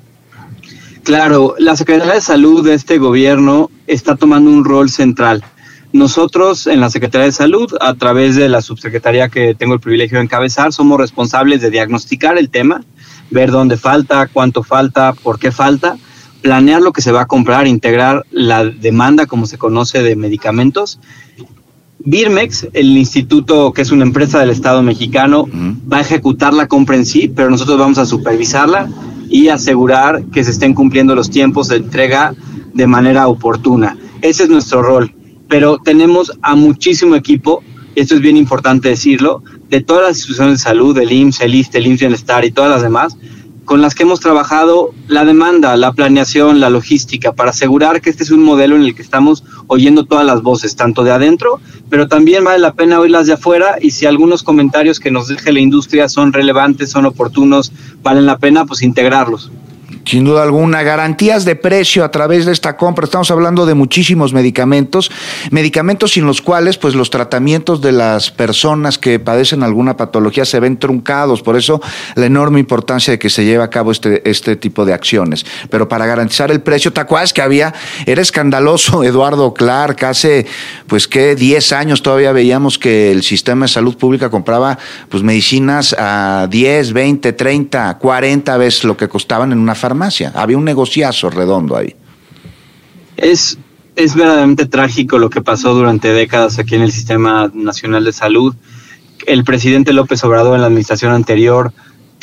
Claro, la Secretaría de Salud de este gobierno está tomando un rol central. Nosotros en la Secretaría de Salud, a través de la subsecretaría que tengo el privilegio de encabezar, somos responsables de diagnosticar el tema, ver dónde falta, cuánto falta, por qué falta, planear lo que se va a comprar, integrar la demanda, como se conoce, de medicamentos. Birmex, el instituto que es una empresa del Estado mexicano, va a ejecutar la compra en sí, pero nosotros vamos a supervisarla y asegurar que se estén cumpliendo los tiempos de entrega de manera oportuna. Ese es nuestro rol. Pero tenemos a muchísimo equipo, y esto es bien importante decirlo, de todas las instituciones de salud, el IMSS, el ISSSTE, el IMSS Bienestar y todas las demás, con las que hemos trabajado la demanda, la planeación, la logística, para asegurar que este es un modelo en el que estamos oyendo todas las voces, tanto de adentro, pero también vale la pena oírlas de afuera, y si algunos comentarios que nos deje la industria son relevantes, son oportunos, valen la pena, pues integrarlos. Sin duda alguna, garantías de precio a través de esta compra. Estamos hablando de muchísimos medicamentos sin los cuales pues los tratamientos de las personas que padecen alguna patología se ven truncados. Por eso la enorme importancia de que se lleve a cabo este tipo de acciones. Pero para garantizar el precio, ¿te acuerdas que era escandaloso, Eduardo Clark? Hace 10 años todavía veíamos que el sistema de salud pública compraba pues medicinas a 10, 20, 30, 40 veces lo que costaban en una farmacia. Había un negociazo redondo ahí. Es verdaderamente trágico lo que pasó durante décadas aquí en el Sistema Nacional de Salud. El presidente López Obrador en la administración anterior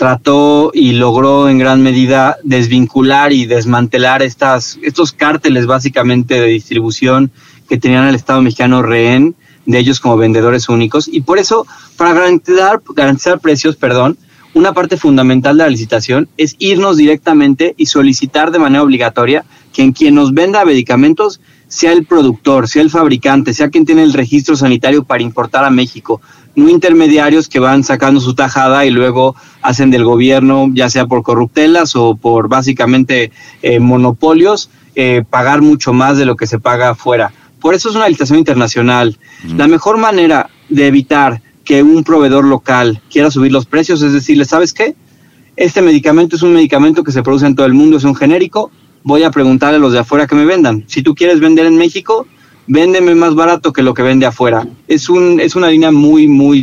trató y logró en gran medida desvincular y desmantelar estos cárteles básicamente de distribución que tenían al Estado mexicano rehén de ellos como vendedores únicos. Y por eso, para garantizar precios, una parte fundamental de la licitación es irnos directamente y solicitar de manera obligatoria que quien nos venda medicamentos sea el productor, sea el fabricante, sea quien tiene el registro sanitario para importar a México, no intermediarios que van sacando su tajada y luego hacen del gobierno, ya sea por corruptelas o por básicamente monopolios, pagar mucho más de lo que se paga afuera. Por eso es una licitación internacional. La mejor manera de evitar que un proveedor local quiera subir los precios es decirle, ¿sabes qué? Este medicamento es un medicamento que se produce en todo el mundo, es un genérico, voy a preguntarle a los de afuera que me vendan. Si tú quieres vender en México, véndeme más barato que lo que vende afuera. Es una línea muy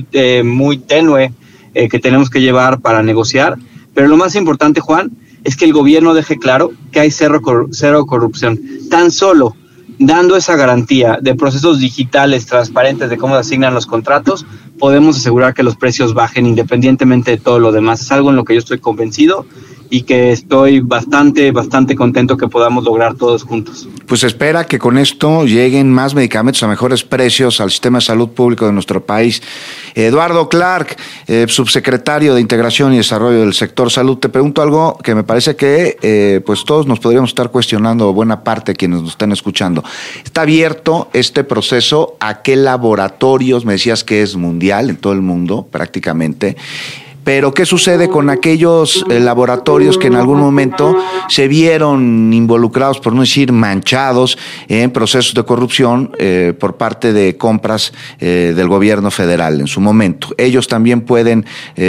tenue que tenemos que llevar para negociar, pero lo más importante, Juan, es que el gobierno deje claro que hay cero corrupción. Tan solo dando esa garantía de procesos digitales transparentes de cómo se asignan los contratos, podemos asegurar que los precios bajen independientemente de todo lo demás. Es algo en lo que yo estoy convencido y que estoy bastante contento que podamos lograr todos juntos. Pues espera que con esto lleguen más medicamentos a mejores precios al sistema de salud público de nuestro país. Eduardo Clark, subsecretario de Integración y Desarrollo del Sector Salud, te pregunto algo que me parece que pues todos nos podríamos estar cuestionando, buena parte de quienes nos están escuchando. ¿Está abierto este proceso a qué laboratorios? Me decías que es mundial en todo el mundo prácticamente. Pero ¿qué sucede con aquellos laboratorios que en algún momento se vieron involucrados, por no decir manchados, en procesos de corrupción por parte de compras del gobierno federal en su momento? ¿Ellos también pueden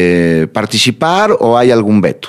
participar o hay algún veto?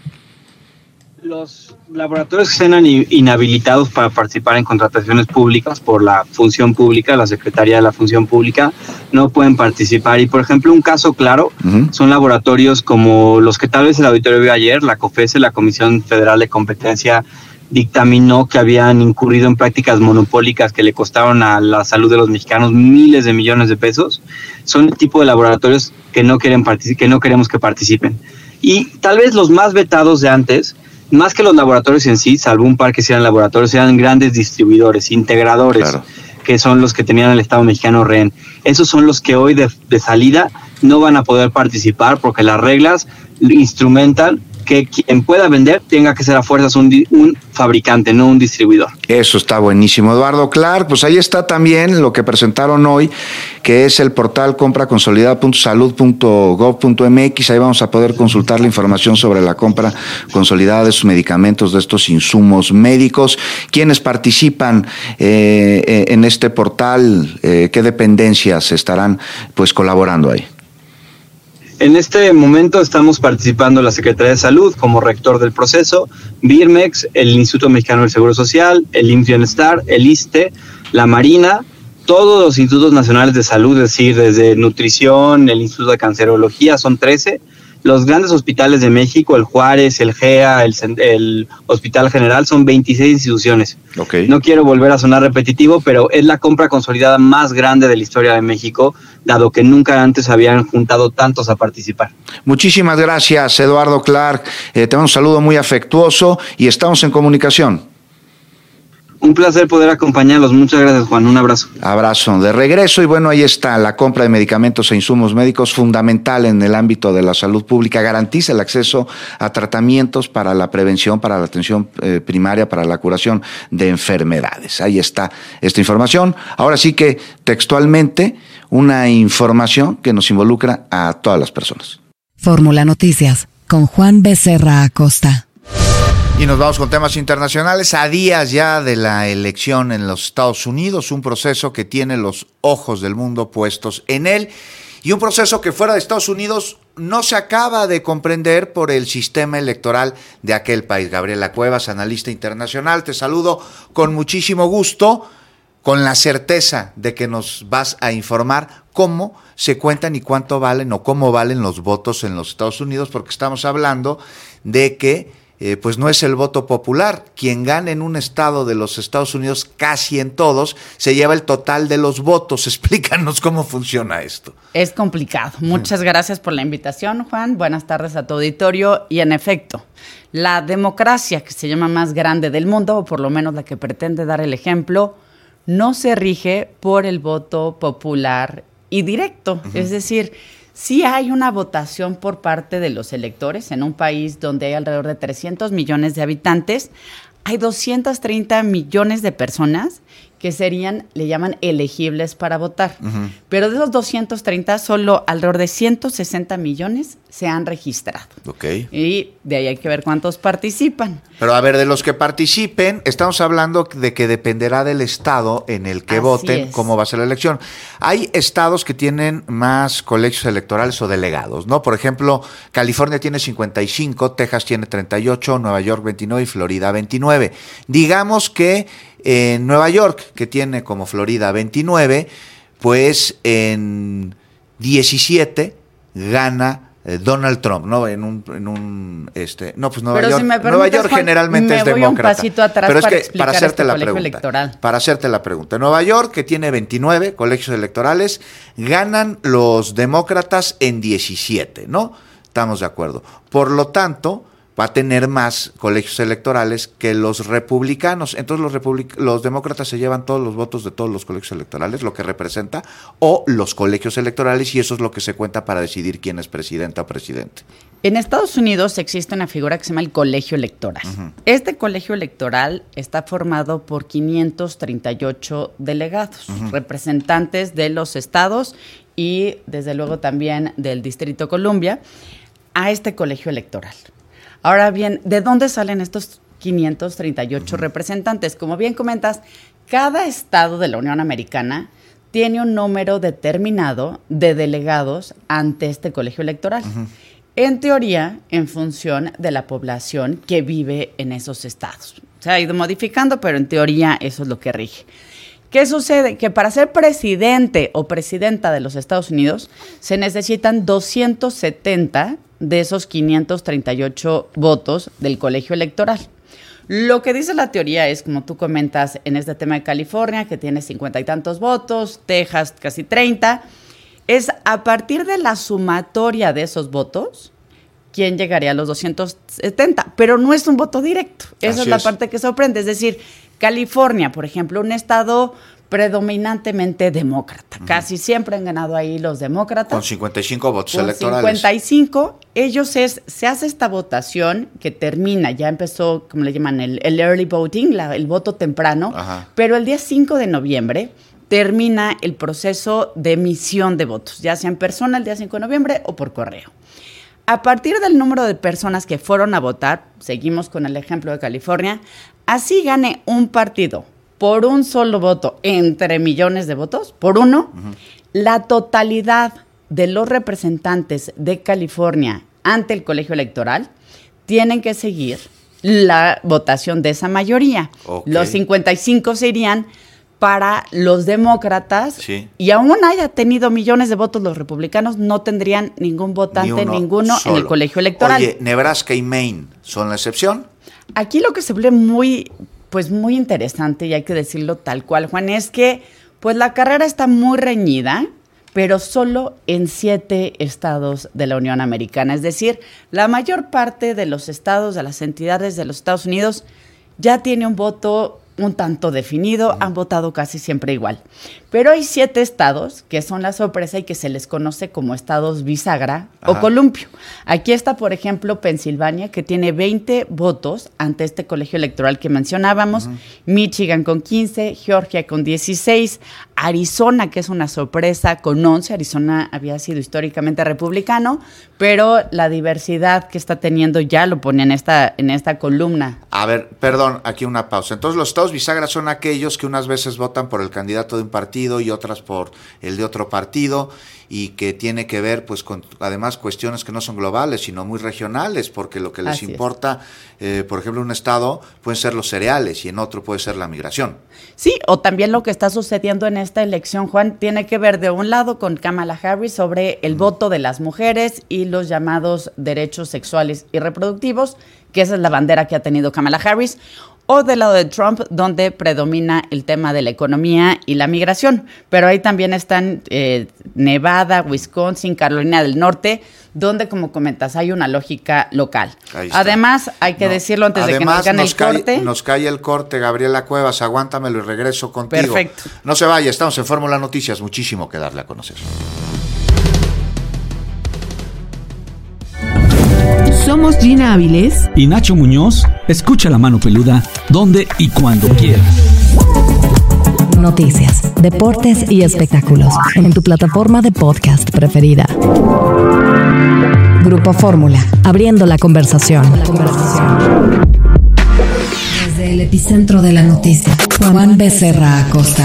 Los laboratorios que sean inhabilitados para participar en contrataciones públicas por la función pública, la Secretaría de la Función Pública, no pueden participar. Y, por ejemplo, un caso claro son laboratorios como los que tal vez el auditorio vio ayer, la COFESE, la Comisión Federal de Competencia, dictaminó que habían incurrido en prácticas monopólicas que le costaron a la salud de los mexicanos miles de millones de pesos. Son el tipo de laboratorios que no queremos que participen. Y tal vez los más vetados de antes, más que los laboratorios en sí, salvo un par que sean laboratorios, eran grandes distribuidores, integradores, claro, que son los que tenían el Estado mexicano rehén. Esos son los que hoy de salida no van a poder participar porque las reglas instrumentan que quien pueda vender tenga que ser a fuerzas un fabricante, no un distribuidor. Eso está buenísimo, Eduardo Clark. Pues ahí está también lo que presentaron hoy, que es el portal compraconsolidada.salud.gov.mx. Ahí vamos a poder consultar la información sobre la compra consolidada de sus medicamentos, de estos insumos médicos. ¿Quiénes participan en este portal? ¿Qué dependencias estarán pues colaborando ahí? En este momento estamos participando la Secretaría de Salud como rector del proceso, Birmex, el Instituto Mexicano del Seguro Social, el IMSS Bienestar, el ISSSTE, la Marina, todos los institutos nacionales de salud, es decir, desde nutrición, el Instituto de Cancerología, son 13, los grandes hospitales de México, el Juárez, el GEA, el Hospital General, son 26 instituciones. Okay. No quiero volver a sonar repetitivo, pero es la compra consolidada más grande de la historia de México, dado que nunca antes habían juntado tantos a participar. Muchísimas gracias, Eduardo Clark. Te mando un saludo muy afectuoso y estamos en comunicación. Un placer poder acompañarlos. Muchas gracias, Juan. Un abrazo. Abrazo. De regreso, y bueno, ahí está la compra de medicamentos e insumos médicos, fundamental en el ámbito de la salud pública. Garantiza el acceso a tratamientos para la prevención, para la atención primaria, para la curación de enfermedades. Ahí está esta información. Ahora sí que textualmente, una información que nos involucra a todas las personas. Fórmula Noticias con Juan Becerra Acosta. Y nos vamos con temas internacionales. A días ya de la elección en los Estados Unidos, un proceso que tiene los ojos del mundo puestos en él y un proceso que fuera de Estados Unidos no se acaba de comprender por el sistema electoral de aquel país. Gabriela Cuevas, analista internacional, te saludo con muchísimo gusto, con la certeza de que nos vas a informar cómo se cuentan y cuánto valen o cómo valen los votos en los Estados Unidos, porque estamos hablando de que pues no es el voto popular. Quien gane en un estado de los Estados Unidos, casi en todos, se lleva el total de los votos. Explícanos cómo funciona esto. Es complicado. Muchas gracias por la invitación, Juan. Buenas tardes a tu auditorio. Y en efecto, la democracia que se llama más grande del mundo, o por lo menos la que pretende dar el ejemplo, no se rige por el voto popular y directo. Es decir, sí hay una votación por parte de los electores en un país donde hay alrededor de 300 millones de habitantes. Hay 230 millones de personas que serían, le llaman elegibles para votar. Pero de esos 230, solo alrededor de 160 millones se han registrado. Okay. Y de ahí hay que ver cuántos participan. Pero a ver, de los que participen, estamos hablando de que dependerá del estado en el que voten cómo va a ser la elección. Hay estados que tienen más colegios electorales o delegados, ¿no? Por ejemplo, California tiene 55, Texas tiene 38, Nueva York 29 y Florida 29. Digamos que en Nueva York, que tiene como Florida 29, pues en 17 gana Donald Trump, ¿no? No, pues Nueva York, si me permites, Nueva York Juan, generalmente es demócrata. Un pasito atrás pero es para que explicar para hacerte la colegio pregunta, electoral. Para hacerte la pregunta. Nueva York, que tiene 29 colegios electorales, ganan los demócratas en 17, ¿no? Estamos de acuerdo. Por lo tanto, va a tener más colegios electorales que los republicanos. Entonces los demócratas se llevan todos los votos de todos los colegios electorales, lo que representa, o los colegios electorales, y eso es lo que se cuenta para decidir quién es presidenta o presidente. En Estados Unidos existe una figura que se llama el colegio electoral. Este colegio electoral está formado por 538 delegados, representantes de los estados y desde luego también del Distrito Columbia, a este colegio electoral. Ahora bien, ¿de dónde salen estos 538 representantes? Como bien comentas, cada estado de la Unión Americana tiene un número determinado de delegados ante este colegio electoral. En teoría, en función de la población que vive en esos estados. Se ha ido modificando, pero en teoría eso es lo que rige. ¿Qué sucede? Que para ser presidente o presidenta de los Estados Unidos se necesitan 270 de esos 538 votos del colegio electoral. Lo que dice la teoría es, como tú comentas, en este tema de California, que tiene 50 y tantos votos, Texas casi 30, es a partir de la sumatoria de esos votos, quién llegaría a los 270, pero no es un voto directo. Esa es la parte que sorprende, es decir, California, por ejemplo, un estado predominantemente demócrata. Casi siempre han ganado ahí los demócratas. Con 55 votos con electorales. 55, se hace esta votación que termina, ya empezó, como le llaman, el early voting, el voto temprano, pero el día 5 de noviembre termina el proceso de emisión de votos, ya sea en persona el día 5 de noviembre o por correo. A partir del número de personas que fueron a votar, seguimos con el ejemplo de California, así gane un partido por un solo voto entre millones de votos, por uno, la totalidad de los representantes de California ante el colegio electoral tienen que seguir la votación de esa mayoría. Okay. Los 55 se irían para los demócratas, y aún haya tenido millones de votos los republicanos, no tendrían ningún votante, ninguno solo en el colegio electoral. Oye, Nebraska y Maine son la excepción. Aquí lo que se ve muy interesante, y hay que decirlo tal cual, Juan, es que pues la carrera está muy reñida, pero solo en 7 estados de la Unión Americana. Es decir, la mayor parte de los estados, de las entidades de los Estados Unidos, ya tiene un voto un tanto definido, han votado casi siempre igual. Pero hay 7 estados que son la sorpresa y que se les conoce como estados bisagra o columpio. Aquí está, por ejemplo, Pensilvania, que tiene 20 votos ante este colegio electoral que mencionábamos, Michigan con 15, Georgia con 16, Arizona, que es una sorpresa, con 11. Arizona había sido históricamente republicano, pero la diversidad que está teniendo ya lo pone en esta columna. A ver, perdón, aquí una pausa. Entonces, los estados bisagra son aquellos que unas veces votan por el candidato de un partido y otras por el de otro partido, y que tiene que ver pues con además cuestiones que no son globales sino muy regionales, porque lo que les importa, por ejemplo, en un estado pueden ser los cereales y en otro puede ser la migración. Sí, o también lo que está sucediendo en esta elección, Juan, tiene que ver de un lado con Kamala Harris sobre el voto de las mujeres y los llamados derechos sexuales y reproductivos, que esa es la bandera que ha tenido Kamala Harris, o del lado de Trump, donde predomina el tema de la economía y la migración. Pero ahí también están Nevada, Wisconsin, Carolina del Norte, donde, como comentas, hay una lógica local. Además, hay que decirlo antes de que nos gane el corte. Nos cae el corte, Gabriela Cuevas, aguántamelo y regreso contigo. Perfecto. No se vaya, estamos en Fórmula Noticias, muchísimo que darle a conocer. Somos Gina Avilés y Nacho Muñoz. Escucha La Mano Peluda donde y cuando quieras. Noticias, deportes y espectáculos en tu plataforma de podcast preferida. Grupo Fórmula, abriendo la conversación. Desde el epicentro de la noticia, Juan Becerra Acosta.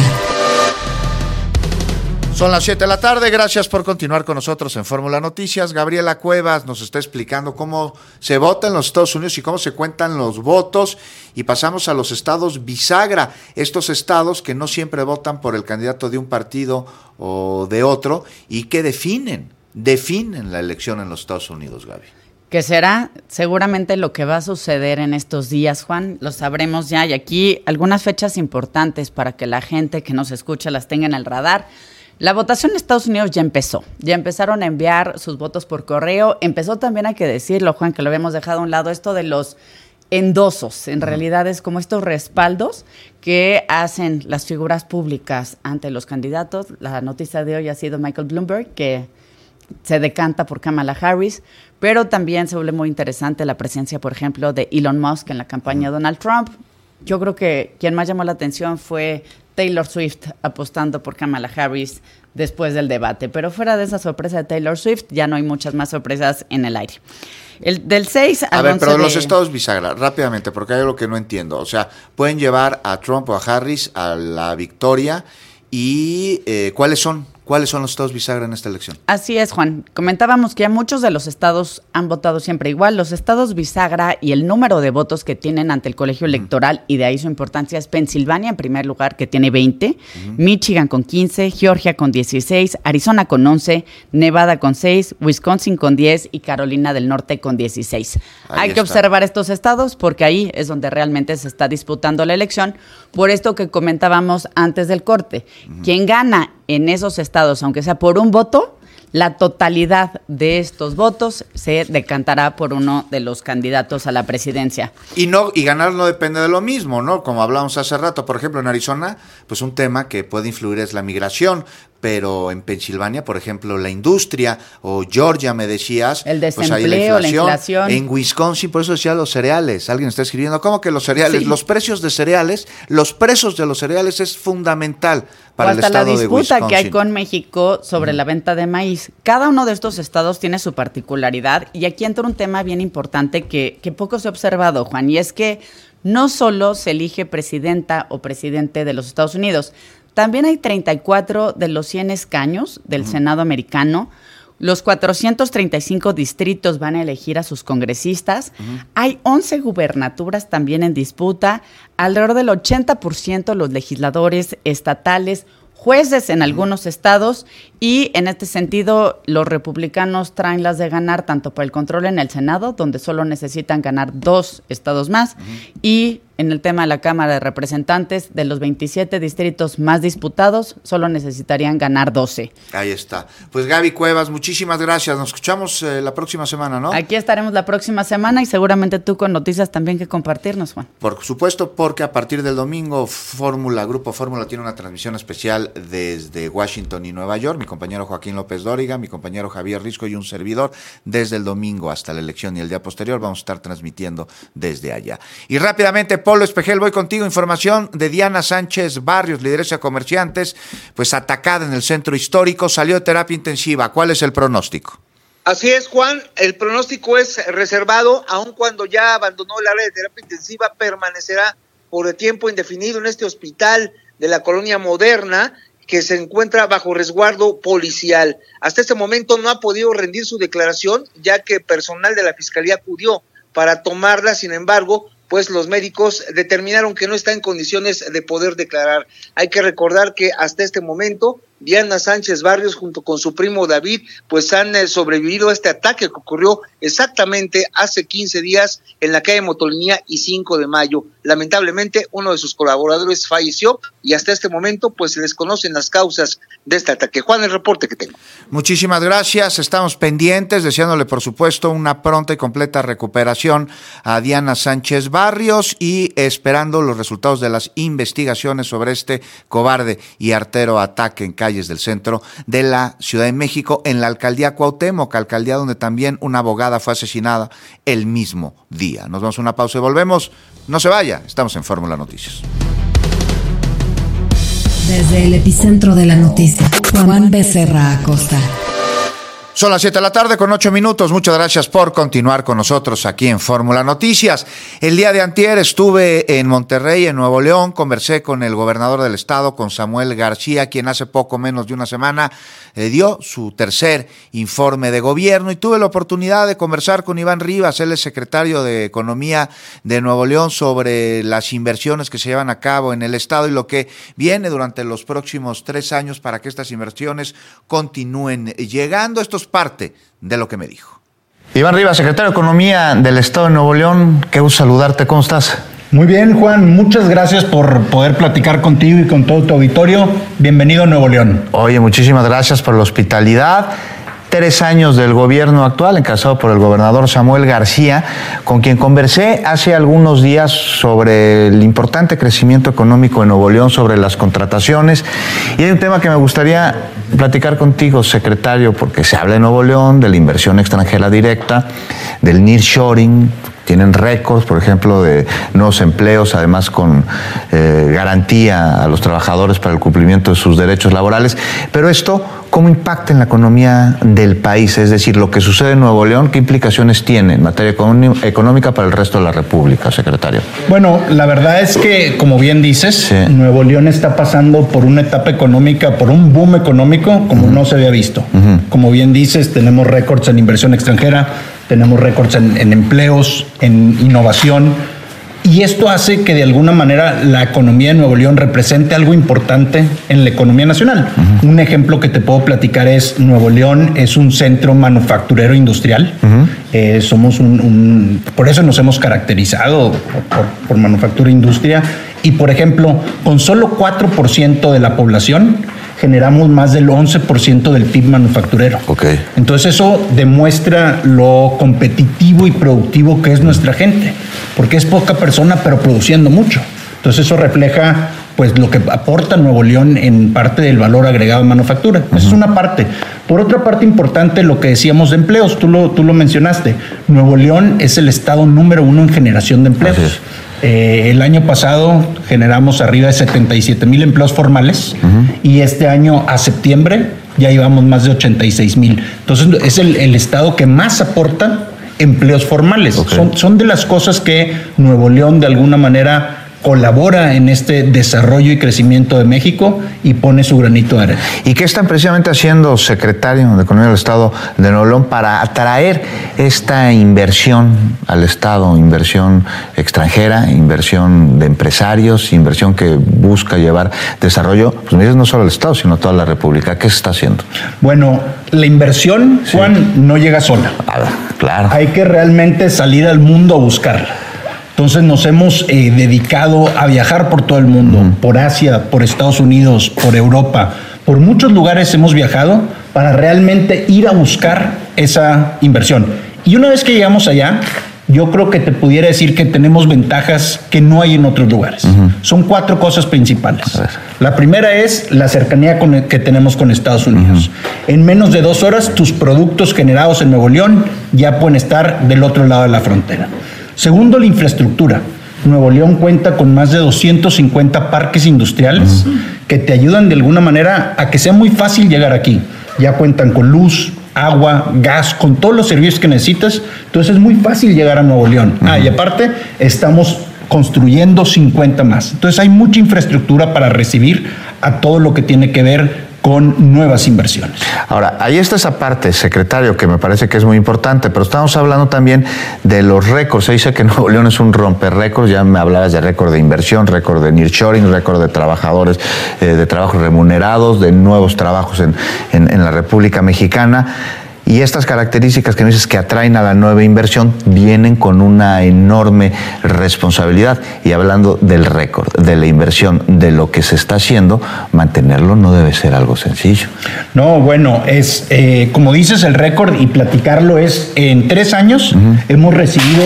Son las 7 de la tarde, gracias por continuar con nosotros en Fórmula Noticias. Gabriela Cuevas nos está explicando cómo se vota en los Estados Unidos y cómo se cuentan los votos, y pasamos a los estados bisagra, estos estados que no siempre votan por el candidato de un partido o de otro y que definen la elección en los Estados Unidos, Gaby. Que será seguramente lo que va a suceder en estos días, Juan, lo sabremos ya, y aquí algunas fechas importantes para que la gente que nos escucha las tenga en el radar. La votación en Estados Unidos ya empezaron a enviar sus votos por correo, empezó también, hay que decirlo, Juan, que lo habíamos dejado a un lado, esto de los endosos, en realidad es como estos respaldos que hacen las figuras públicas ante los candidatos. La noticia de hoy ha sido Michael Bloomberg, que se decanta por Kamala Harris, pero también se vuelve muy interesante la presencia, por ejemplo, de Elon Musk en la campaña de Donald Trump. Yo creo que quien más llamó la atención fue Taylor Swift apostando por Kamala Harris después del debate. Pero fuera de esa sorpresa de Taylor Swift, ya no hay muchas más sorpresas en el aire. Del 6 al 11 pero los estados bisagra, rápidamente, porque hay algo que no entiendo. O sea, pueden llevar a Trump o a Harris a la victoria, y ¿cuáles son los estados bisagra en esta elección? Así es, Juan. Comentábamos que ya muchos de los estados han votado siempre igual. Los estados bisagra y el número de votos que tienen ante el colegio electoral, y de ahí su importancia, es Pensilvania en primer lugar, que tiene 20, Michigan con 15, Georgia con 16, Arizona con 11, Nevada con 6, Wisconsin con 10 y Carolina del Norte con 16. Hay que observar estos estados porque ahí es donde realmente se está disputando la elección, por esto que comentábamos antes del corte. Quien gana en esos estados, aunque sea por un voto, la totalidad de estos votos se decantará por uno de los candidatos a la presidencia. Y ganar no depende de lo mismo, ¿no? Como hablábamos hace rato, por ejemplo, en Arizona, pues un tema que puede influir es la migración, pero en Pensilvania, por ejemplo, la industria, o Georgia, me decías, el desempleo, pues ahí la inflación. En Wisconsin, por eso decía los cereales. Alguien está escribiendo, ¿cómo que los cereales? Sí. Los precios de cereales, los precios de los cereales es fundamental para el estado de Wisconsin. O hasta la disputa que hay con México sobre la venta de maíz. Cada uno de estos estados tiene su particularidad, y aquí entra un tema bien importante que poco se ha observado, Juan, y es que no solo se elige presidenta o presidente de los Estados Unidos, también hay 34 de los 100 escaños del Senado americano. Los 435 distritos van a elegir a sus congresistas. Hay 11 gubernaturas también en disputa. Alrededor del 80% los legisladores estatales, jueces en algunos estados, y en este sentido los republicanos traen las de ganar tanto por el control en el Senado, donde solo necesitan ganar 2 estados más, y en el tema de la Cámara de Representantes, de los 27 distritos más disputados, solo necesitarían ganar 12. Ahí está. Pues Gaby Cuevas, muchísimas gracias. Nos escuchamos la próxima semana, ¿no? Aquí estaremos la próxima semana, y seguramente tú con noticias también que compartirnos, Juan. Por supuesto, porque a partir del domingo Grupo Fórmula tiene una transmisión especial desde Washington y Nueva York. Mi compañero Joaquín López Dóriga, mi compañero Javier Risco y un servidor. Desde el domingo hasta la elección y el día posterior vamos a estar transmitiendo desde allá. Y rápidamente, Polo Espejel, voy contigo. Información de Diana Sánchez Barrios, lideresa de comerciantes, pues atacada en el centro histórico, salió de terapia intensiva. ¿Cuál es el pronóstico? Así es, Juan, el pronóstico es reservado, aun cuando ya abandonó el área de terapia intensiva, permanecerá por tiempo indefinido en este hospital de la Colonia Moderna, que se encuentra bajo resguardo policial. Hasta este momento no ha podido rendir su declaración, ya que personal de la Fiscalía acudió para tomarla. Sin embargo, pues los médicos determinaron que no está en condiciones de poder declarar. Hay que recordar que hasta este momento Diana Sánchez Barrios junto con su primo David pues han sobrevivido a este ataque que ocurrió exactamente hace 15 días en la calle Motolinía y 5 de mayo. Lamentablemente uno de sus colaboradores falleció y hasta este momento pues se desconocen las causas de este ataque. Juan, el reporte que tengo. Muchísimas gracias, estamos pendientes, deseándole por supuesto una pronta y completa recuperación a Diana Sánchez Barrios y esperando los resultados de las investigaciones sobre este cobarde y artero ataque en calles del centro de la Ciudad de México, en la alcaldía Cuauhtémoc, alcaldía donde también una abogada fue asesinada el mismo día. Nos vamos a una pausa y volvemos. No se vaya, estamos en Fórmula Noticias. Desde el epicentro de la noticia, Juan Becerra Acosta. Son las 7 de la tarde con 8 minutos. Muchas gracias por continuar con nosotros aquí en Fórmula Noticias. El día de antier estuve en Monterrey, en Nuevo León. Conversé con el gobernador del estado, con Samuel García, quien hace poco menos de una semana dio su tercer informe de gobierno. Y tuve la oportunidad de conversar con Iván Rivas, él es secretario de Economía de Nuevo León, sobre las inversiones que se llevan a cabo en el estado y lo que viene durante los próximos 3 años para que estas inversiones continúen llegando. Esto es parte de lo que me dijo. Iván Rivas, secretario de Economía del Estado de Nuevo León, qué gusto saludarte, ¿cómo estás? Muy bien, Juan, muchas gracias por poder platicar contigo y con todo tu auditorio. Bienvenido a Nuevo León. Oye, muchísimas gracias por la hospitalidad. 3 años del gobierno actual, encabezado por el gobernador Samuel García, con quien conversé hace algunos días sobre el importante crecimiento económico en Nuevo León, sobre las contrataciones. Y hay un tema que me gustaría platicar contigo, secretario, porque se habla de Nuevo León, de la inversión extranjera directa, del nearshoring. Tienen récords, por ejemplo, de nuevos empleos, además con garantía a los trabajadores para el cumplimiento de sus derechos laborales. Pero esto, ¿cómo impacta en la economía del país? Es decir, lo que sucede en Nuevo León, ¿qué implicaciones tiene en materia económica para el resto de la República, secretario? Bueno, la verdad es que, como bien dices, sí, Nuevo León está pasando por una etapa económica, por un boom económico como no se había visto. Como bien dices, tenemos récords en inversión extranjera, tenemos récords en empleos, en innovación, y esto hace que de alguna manera la economía de Nuevo León represente algo importante en la economía nacional. Un ejemplo que te puedo platicar es Nuevo León es un centro manufacturero industrial. Somos por eso nos hemos caracterizado por manufactura e industria, Y, por ejemplo, con solo 4% de la población, generamos más del 11% del PIB manufacturero. Okay. Entonces eso demuestra lo competitivo y productivo que es nuestra gente, porque es poca persona pero produciendo mucho. Entonces eso refleja pues lo que aporta Nuevo León en parte del valor agregado en manufactura. Esa es una parte. Por otra parte importante, lo que decíamos de empleos, tú lo mencionaste. Nuevo León es el estado número 1 en generación de empleos. El año pasado generamos arriba de 77,000 empleos formales y este año a septiembre ya llevamos más de 86,000. Entonces es el estado que más aporta empleos formales. Okay. Son de las cosas que Nuevo León de alguna manera colabora en este desarrollo y crecimiento de México y pone su granito de arena. ¿Y qué están precisamente haciendo, secretario de Economía del Estado de Nuevo León, para atraer esta inversión al Estado, inversión extranjera, inversión de empresarios, inversión que busca llevar desarrollo, pues no solo al Estado, sino a toda la República? ¿Qué se está haciendo? Bueno, la inversión, Juan, no llega sola. Claro. Hay que realmente salir al mundo a buscarla. Entonces nos hemos dedicado a viajar por todo el mundo, por Asia, por Estados Unidos, por Europa, por muchos lugares hemos viajado para realmente ir a buscar esa inversión. Y una vez que llegamos allá, yo creo que te pudiera decir que tenemos ventajas que no hay en otros lugares. Son 4 cosas principales. La primera es la cercanía que tenemos con Estados Unidos. En menos de 2 horas, tus productos generados en Nuevo León ya pueden estar del otro lado de la frontera. Segundo, la infraestructura. Nuevo León cuenta con más de 250 parques industriales que te ayudan de alguna manera a que sea muy fácil llegar aquí. Ya cuentan con luz, agua, gas, con todos los servicios que necesitas. Entonces es muy fácil llegar a Nuevo León. Y aparte estamos construyendo 50 más. Entonces hay mucha infraestructura para recibir a todo lo que tiene que ver con nuevas inversiones. Ahora, ahí está esa parte, secretario, que me parece que es muy importante, pero estamos hablando también de los récords. Se dice que Nuevo León es un romper récords, ya me hablabas de récord de inversión, récord de nearshoring, récord de trabajadores, de trabajos remunerados, de nuevos trabajos en la República Mexicana. Y estas características que me dices que atraen a la nueva inversión vienen con una enorme responsabilidad. Y hablando del récord, de la inversión, de lo que se está haciendo, mantenerlo no debe ser algo sencillo. No, bueno, es como dices, el récord y platicarlo es, en 3 años hemos recibido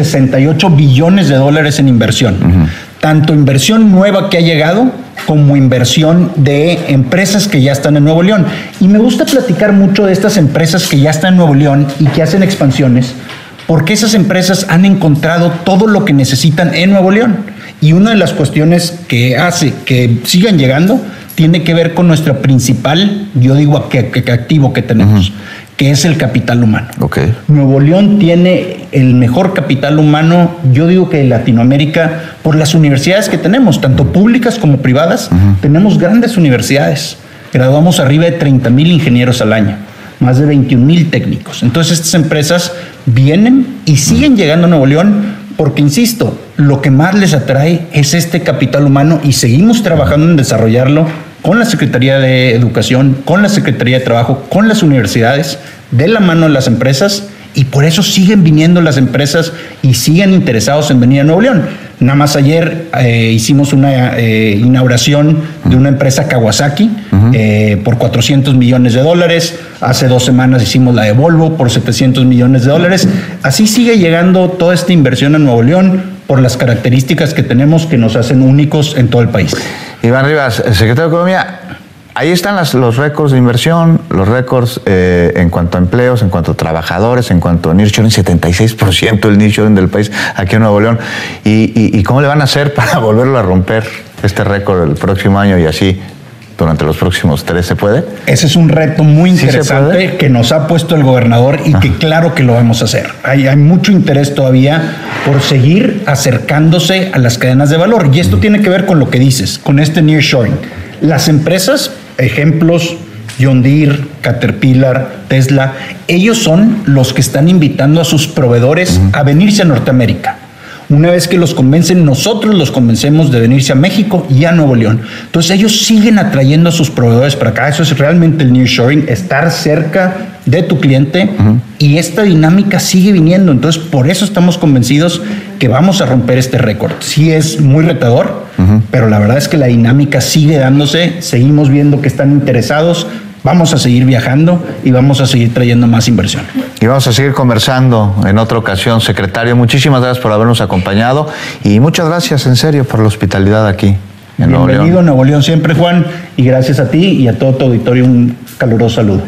68 billones de dólares en inversión. Tanto inversión nueva que ha llegado como inversión de empresas que ya están en Nuevo León. Y me gusta platicar mucho de estas empresas que ya están en Nuevo León y que hacen expansiones, porque esas empresas han encontrado todo lo que necesitan en Nuevo León. Y una de las cuestiones que hace que sigan llegando tiene que ver con nuestro principal, yo digo, activo que tenemos, que es el capital humano. Okay. Nuevo León tiene el mejor capital humano, yo digo que en Latinoamérica, por las universidades que tenemos, tanto públicas como privadas. Tenemos grandes universidades. Graduamos arriba de 30,000 ingenieros al año, más de 21,000 técnicos. Entonces estas empresas vienen y siguen llegando a Nuevo León porque, insisto, lo que más les atrae es este capital humano y seguimos trabajando en desarrollarlo con la Secretaría de Educación, con la Secretaría de Trabajo, con las universidades, de la mano de las empresas, y por eso siguen viniendo las empresas y siguen interesados en venir a Nuevo León. Nada más ayer hicimos una inauguración de una empresa Kawasaki por $400 millones. Hace 2 semanas hicimos la de Volvo por $700 millones. Así sigue llegando toda esta inversión a Nuevo León por las características que tenemos que nos hacen únicos en todo el país. Iván Rivas, secretario de Economía, ahí están los récords de inversión, los récords en cuanto a empleos, en cuanto a trabajadores, en cuanto a nearshoring, 76% del nearshoring del país aquí en Nuevo León. ¿Y cómo le van a hacer para volverlo a romper este récord el próximo año y así durante los próximos 3? ¿Se puede? Ese es un reto muy interesante que nos ha puesto el gobernador y que claro que lo vamos a hacer. Hay mucho interés todavía por seguir acercándose a las cadenas de valor. Y esto tiene que ver con lo que dices, con este nearshoring. Las empresas, ejemplos, John Deere, Caterpillar, Tesla, ellos son los que están invitando a sus proveedores a venirse a Norteamérica. Una vez que los convencen, nosotros los convencemos de venirse a México y a Nuevo León. Entonces ellos siguen atrayendo a sus proveedores para acá. Eso es realmente el nearshoring, estar cerca de tu cliente, y esta dinámica sigue viniendo. Entonces por eso estamos convencidos que vamos a romper este récord. Sí es muy retador, pero la verdad es que la dinámica sigue dándose, seguimos viendo que están interesados. Vamos a seguir viajando y vamos a seguir trayendo más inversión. Y vamos a seguir conversando en otra ocasión, secretario. Muchísimas gracias por habernos acompañado y muchas gracias, en serio, por la hospitalidad aquí en Nuevo León. Bienvenido a Nuevo León siempre, Juan, y gracias a ti y a todo tu auditorio un caluroso saludo.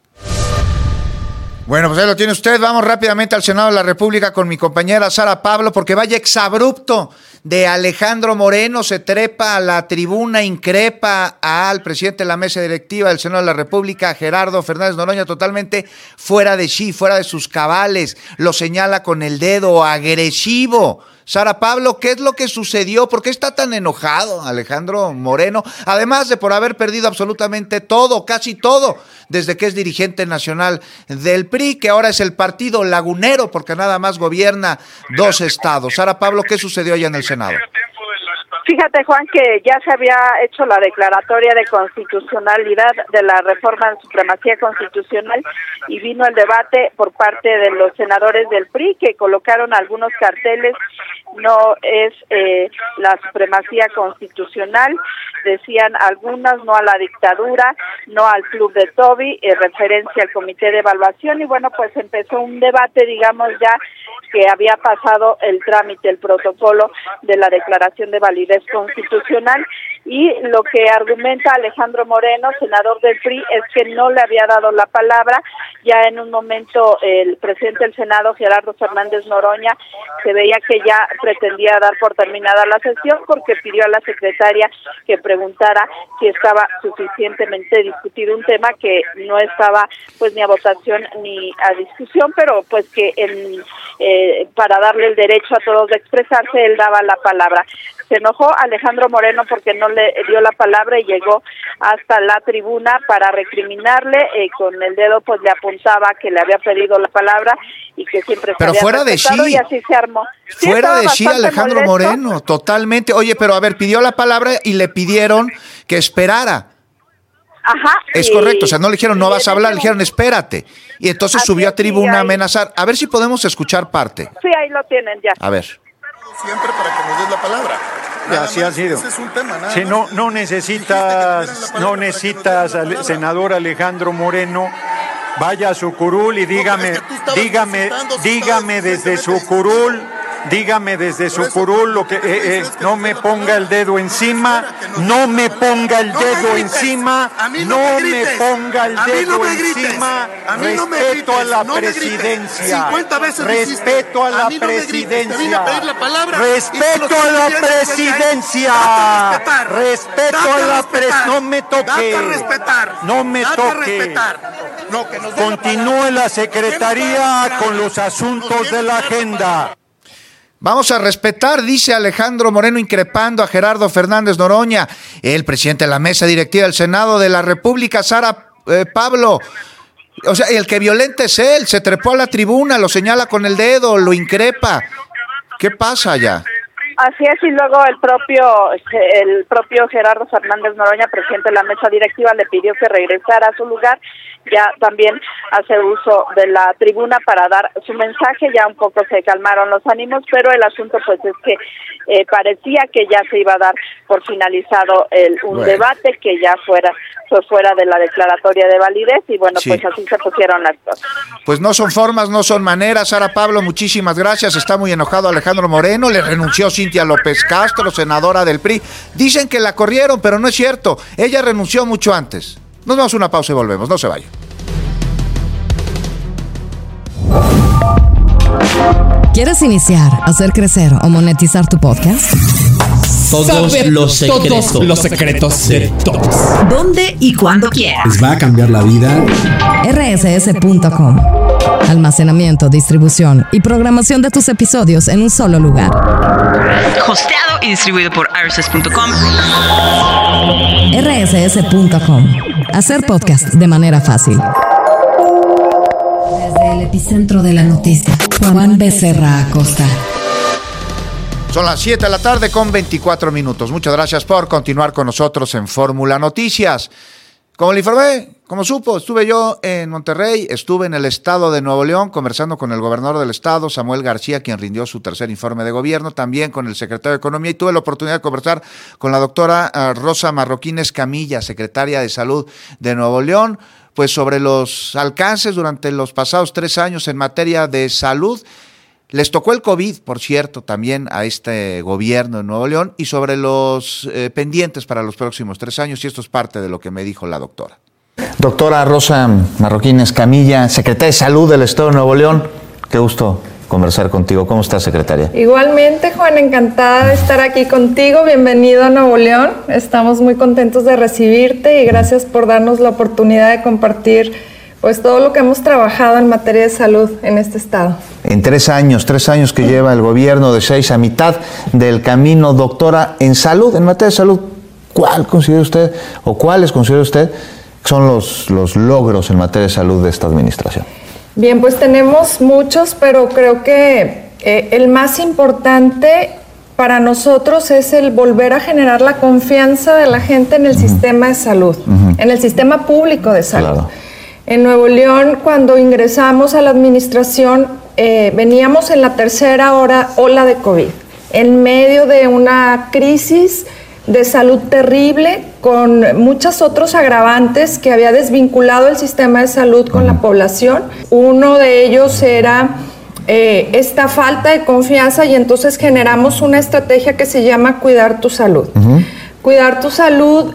Bueno, pues ahí lo tiene usted. Vamos rápidamente al Senado de la República con mi compañera Sara Pablo, porque vaya exabrupto de Alejandro Moreno. Se trepa a la tribuna, increpa al presidente de la mesa directiva del Senado de la República, Gerardo Fernández Noroña, totalmente fuera de sí, fuera de sus cabales. Lo señala con el dedo, agresivo. Sara Pablo, ¿qué es lo que sucedió? ¿Por qué está tan enojado Alejandro Moreno? Además de por haber perdido absolutamente todo, casi todo, desde que es dirigente nacional del PRI, que ahora es el partido lagunero, porque nada más gobierna 2 estados. Sara Pablo, ¿qué sucedió allá en el Senado? Fíjate, Juan, que ya se había hecho la declaratoria de constitucionalidad de la reforma de supremacía constitucional y vino el debate por parte de los senadores del PRI que colocaron algunos carteles. No es la supremacía constitucional, decían algunas, no a la dictadura, no al club de Toby, referencia al comité de evaluación, y bueno, pues empezó un debate, digamos ya, que había pasado el trámite, el protocolo de la declaración de validez constitucional, y lo que argumenta Alejandro Moreno, senador del PRI, es que no le había dado la palabra. Ya en un momento el presidente del Senado, Gerardo Fernández Noroña, se veía que ya pretendía dar por terminada la sesión porque pidió a la secretaria que preguntara si estaba suficientemente discutido un tema que no estaba pues ni a votación ni a discusión, pero pues que para darle el derecho a todos de expresarse, él daba la palabra. Se enojó Alejandro Moreno porque no le dio la palabra y llegó hasta la tribuna para recriminarle, con el dedo pues le apuntaba que le había pedido la palabra y que siempre pero se había fuera de sí, y así se armó. Sí, fuera de sí Alejandro molesto. Moreno, totalmente. Oye, pero a ver, pidió la palabra y le pidieron que esperara. Ajá. Es correcto, o sea, no le dijeron no vas a hablar, le dijeron espérate. Y entonces subió a tribuna a amenazar. A ver si podemos escuchar parte. Sí, ahí lo tienen ya. A ver. Siempre para que nos des la palabra. Así ha sido. Ese es un tema, nada sí, más. no necesitas, senador Alejandro Moreno, vaya a su curul y dígame desde su curul. Dígame desde su curul lo que no me ponga el dedo encima, no me ponga el dedo encima, no me ponga el dedo encima. Respeto a la presidencia. Respeto a la presidencia. Respeto a la presidencia. Respeto a la presidencia. No me toque. No me toque. Continúe la secretaría con los asuntos de la agenda. Vamos a respetar, dice Alejandro Moreno, increpando a Gerardo Fernández Noroña, el presidente de la mesa directiva del Senado de la República. Sara Pablo, o sea, el que violenta es él, se trepó a la tribuna, lo señala con el dedo, lo increpa. ¿Qué pasa allá? Así es, y luego el propio Gerardo Fernández Noroña, presidente de la mesa directiva, le pidió que regresara a su lugar. Ya también hace uso de la tribuna para dar su mensaje. Ya un poco se calmaron los ánimos, pero el asunto pues es que parecía que ya se iba a dar por finalizado un debate que ya fue fuera de la declaratoria de validez, y bueno, sí, pues así se pusieron las cosas. Pues no son formas, no son maneras. Sara Pablo, muchísimas gracias. Está muy enojado Alejandro Moreno, le renunció Cintia López Castro, senadora del PRI. Dicen que la corrieron, pero no es cierto. Ella renunció mucho antes. Nos damos una pausa y volvemos, no se vayan. ¿Quieres iniciar, hacer crecer o monetizar tu podcast? Todos los secretos de todos. ¿Dónde y cuándo quieras? Les va a cambiar la vida. rss.com. Almacenamiento, distribución y programación de tus episodios en un solo lugar. Hosteado y distribuido por rss.com. rss.com. Hacer podcast de manera fácil. Desde el epicentro de la noticia, Juan Becerra Acosta. Son las 7 de la tarde con 24 minutos. Muchas gracias por continuar con nosotros en Fórmula Noticias. Como le informé, como supo, estuve yo en Monterrey, estuve en el estado de Nuevo León conversando con el gobernador del estado, Samuel García, quien rindió su tercer informe de gobierno, también con el secretario de Economía, y tuve la oportunidad de conversar con la doctora Rosa Marroquín Escamilla, secretaria de Salud de Nuevo León, pues sobre los alcances durante los pasados 3 años en materia de salud. Les tocó el COVID, por cierto, también a este gobierno de Nuevo León, y sobre los pendientes para los próximos 3 años, y esto es parte de lo que me dijo la doctora. Doctora Rosa Marroquín Escamilla, secretaria de Salud del Estado de Nuevo León, qué gusto conversar contigo. ¿Cómo estás, secretaria? Igualmente, Juan, encantada de estar aquí contigo. Bienvenido a Nuevo León. Estamos muy contentos de recibirte y gracias por darnos la oportunidad de compartir pues todo lo que hemos trabajado en materia de salud en este estado. En 3 años que lleva el gobierno, de 6 a mitad del camino, doctora, en salud, en materia de salud, ¿cuál considera usted o cuáles considera usted son los logros en materia de salud de esta administración? Bien, pues tenemos muchos, pero creo que el más importante para nosotros es el volver a generar la confianza de la gente en el sistema de salud, en el sistema público de salud. Claro. En Nuevo León, cuando ingresamos a la administración, veníamos en la tercera ola de COVID, en medio de una crisis de salud terrible, con muchos otros agravantes que había desvinculado el sistema de salud con la población. Uno de ellos era esta falta de confianza, y entonces generamos una estrategia que se llama Cuidar tu Salud. Cuidar tu Salud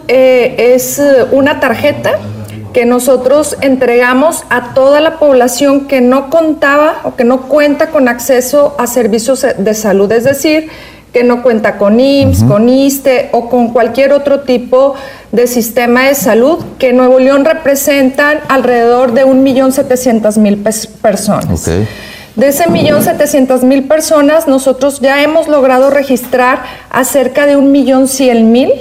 es una tarjeta que nosotros entregamos a toda la población que no contaba o que no cuenta con acceso a servicios de salud, es decir, que no cuenta con IMSS, con ISSSTE o con cualquier otro tipo de sistema de salud, que en Nuevo León representan alrededor de 1.700.000 personas. Okay. De ese 1.700.000 personas, nosotros ya hemos logrado registrar a cerca de 1.100.000.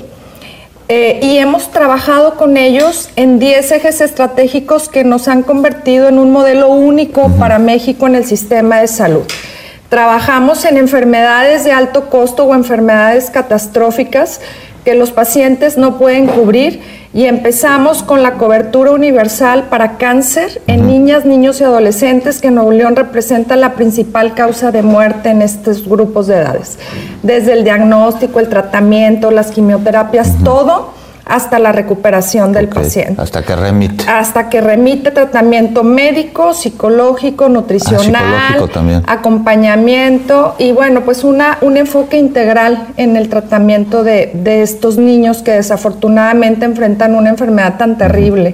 Y hemos trabajado con ellos en 10 ejes estratégicos que nos han convertido en un modelo único para México en el sistema de salud. Trabajamos en enfermedades de alto costo o enfermedades catastróficas que los pacientes no pueden cubrir, y empezamos con la cobertura universal para cáncer en niñas, niños y adolescentes, que en Nuevo León representa la principal causa de muerte en estos grupos de edades. Desde el diagnóstico, el tratamiento, las quimioterapias, todo hasta la recuperación del paciente. Hasta que remite. Hasta que remite tratamiento médico, psicológico, nutricional, acompañamiento y bueno, pues un enfoque integral en el tratamiento de estos niños que desafortunadamente enfrentan una enfermedad tan terrible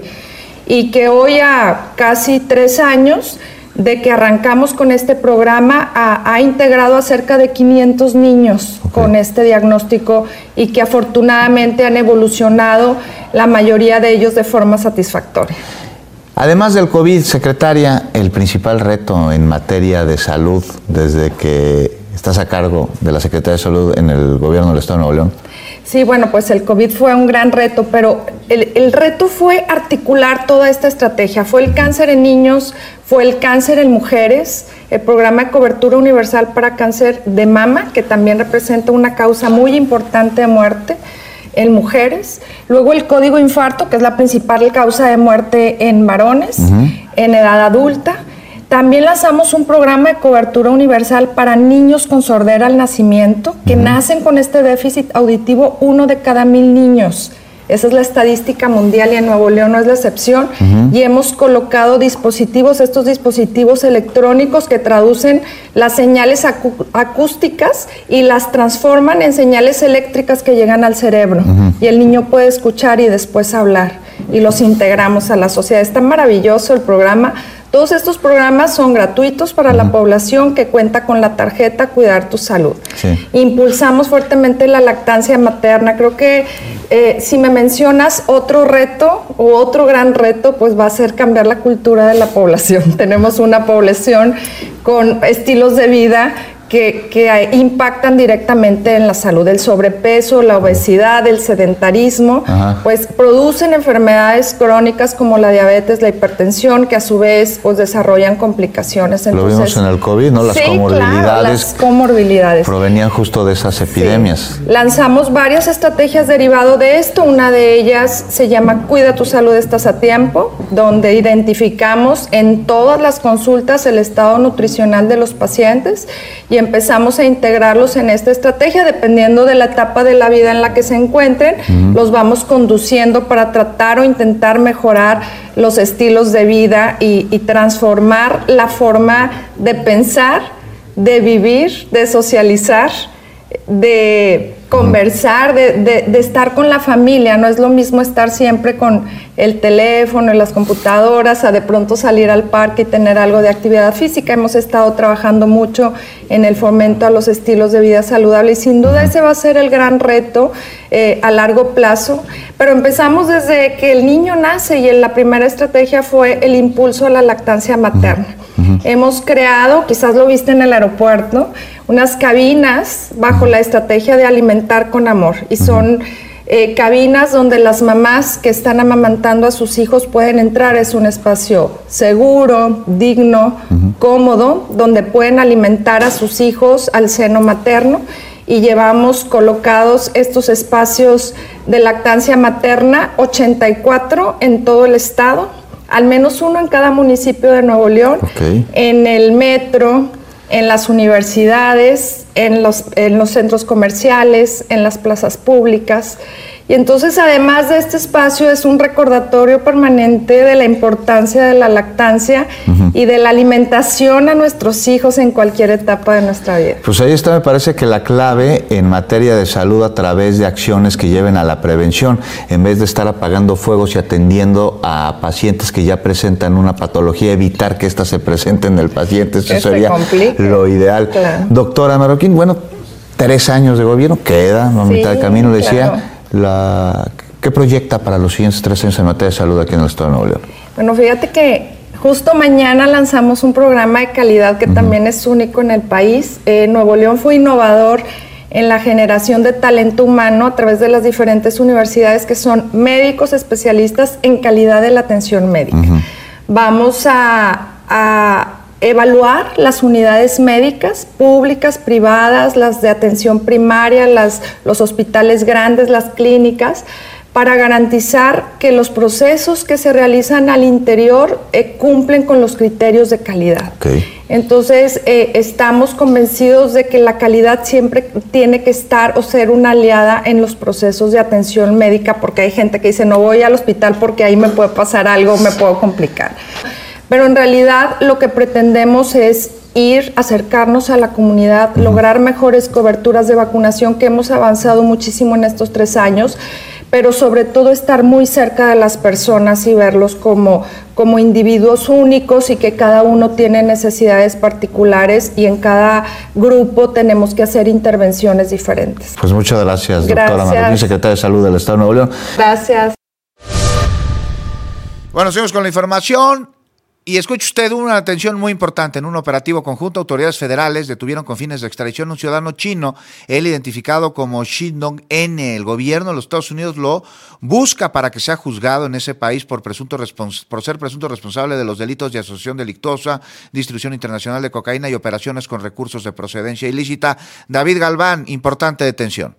y que hoy a casi 3 años de que arrancamos con este programa ha integrado a cerca de 500 niños con este diagnóstico y que afortunadamente han evolucionado la mayoría de ellos de forma satisfactoria. Además del COVID, secretaria, el principal reto en materia de salud desde que estás a cargo de la Secretaría de Salud en el gobierno del Estado de Nuevo León. Sí, bueno, pues el COVID fue un gran reto, pero el reto fue articular toda esta estrategia. Fue el cáncer en niños, fue el cáncer en mujeres, el programa de cobertura universal para cáncer de mama, que también representa una causa muy importante de muerte en mujeres. Luego el código infarto, que es la principal causa de muerte en varones, en edad adulta. También lanzamos un programa de cobertura universal para niños con sordera al nacimiento, que nacen con este déficit auditivo 1 de cada 1,000 niños. Esa es la estadística mundial y en Nuevo León no es la excepción. Y hemos colocado estos dispositivos electrónicos que traducen las señales acústicas y las transforman en señales eléctricas que llegan al cerebro. Y el niño puede escuchar y después hablar. Y los integramos a la sociedad. Está maravilloso el programa. Todos estos programas son gratuitos para la población que cuenta con la tarjeta Cuidar tu Salud. Sí. Impulsamos fuertemente la lactancia materna. Creo que si me mencionas otro reto o otro gran reto, pues va a ser cambiar la cultura de la población. Tenemos una población con estilos de vida que impactan directamente en la salud. El sobrepeso, la obesidad, el sedentarismo, pues producen enfermedades crónicas como la diabetes, la hipertensión, que a su vez pues desarrollan complicaciones. Entonces, lo vimos en el COVID, ¿no? Las comorbilidades. Claro, las comorbilidades provenían justo de esas epidemias. Lanzamos varias estrategias derivado de esto. Una de ellas se llama Cuida tu salud, estás a tiempo, donde identificamos en todas las consultas el estado nutricional de los pacientes y empezamos a integrarlos en esta estrategia. Dependiendo de la etapa de la vida en la que se encuentren, los vamos conduciendo para tratar o intentar mejorar los estilos de vida y transformar la forma de pensar, de vivir, de socializar, de conversar, de estar con la familia. No es lo mismo estar siempre con el teléfono y las computadoras a de pronto salir al parque y tener algo de actividad física. Hemos estado trabajando mucho en el fomento a los estilos de vida saludable y sin duda ese va a ser el gran reto a largo plazo. Pero empezamos desde que el niño nace y la primera estrategia fue el impulso a la lactancia materna. Hemos creado, quizás lo viste en el aeropuerto, unas cabinas bajo la estrategia de alimentar con amor y son cabinas donde las mamás que están amamantando a sus hijos pueden entrar. Es un espacio seguro, digno, cómodo, donde pueden alimentar a sus hijos al seno materno y llevamos colocados estos espacios de lactancia materna, 84 en todo el estado, al menos uno en cada municipio de Nuevo León, en el metro, en las universidades, en los centros comerciales, en las plazas públicas. Y entonces, además de este espacio, es un recordatorio permanente de la importancia de la lactancia y de la alimentación a nuestros hijos en cualquier etapa de nuestra vida. Pues ahí está, me parece que la clave en materia de salud a través de acciones que lleven a la prevención, en vez de estar apagando fuegos y atendiendo a pacientes que ya presentan una patología, evitar que ésta se presente en el paciente, eso sería lo ideal. Claro. Doctora Marroquín, bueno, 3 años de gobierno, queda a mitad del camino, decía. ¿Qué proyecta para los siguientes 3 años en materia de salud aquí en el estado de Nuevo León? Bueno, fíjate que justo mañana lanzamos un programa de calidad que también es único en el país. Nuevo León fue innovador en la generación de talento humano a través de las diferentes universidades que son médicos especialistas en calidad de la atención médica. Vamos a evaluar las unidades médicas públicas, privadas, las de atención primaria, los hospitales grandes, las clínicas, para garantizar que los procesos que se realizan al interior cumplen con los criterios de calidad. Entonces, estamos convencidos de que la calidad siempre tiene que estar o ser una aliada en los procesos de atención médica, porque hay gente que dice, no voy al hospital porque ahí me puede pasar algo, me puedo complicar. Pero en realidad lo que pretendemos es acercarnos a la comunidad, lograr mejores coberturas de vacunación, que hemos avanzado muchísimo en estos 3 años, pero sobre todo estar muy cerca de las personas y verlos como individuos únicos y que cada uno tiene necesidades particulares y en cada grupo tenemos que hacer intervenciones diferentes. Pues muchas gracias, doctora Marroquín, secretaria de Salud del Estado de Nuevo León. Gracias. Bueno, seguimos con la información. Y escuche usted una atención muy importante. En un operativo conjunto, autoridades federales detuvieron con fines de extradición a un ciudadano chino, él identificado como Xindong N. El gobierno de los Estados Unidos lo busca para que sea juzgado en ese país por ser presunto responsable de los delitos de asociación delictuosa, distribución internacional de cocaína y operaciones con recursos de procedencia ilícita. David Galván, importante detención.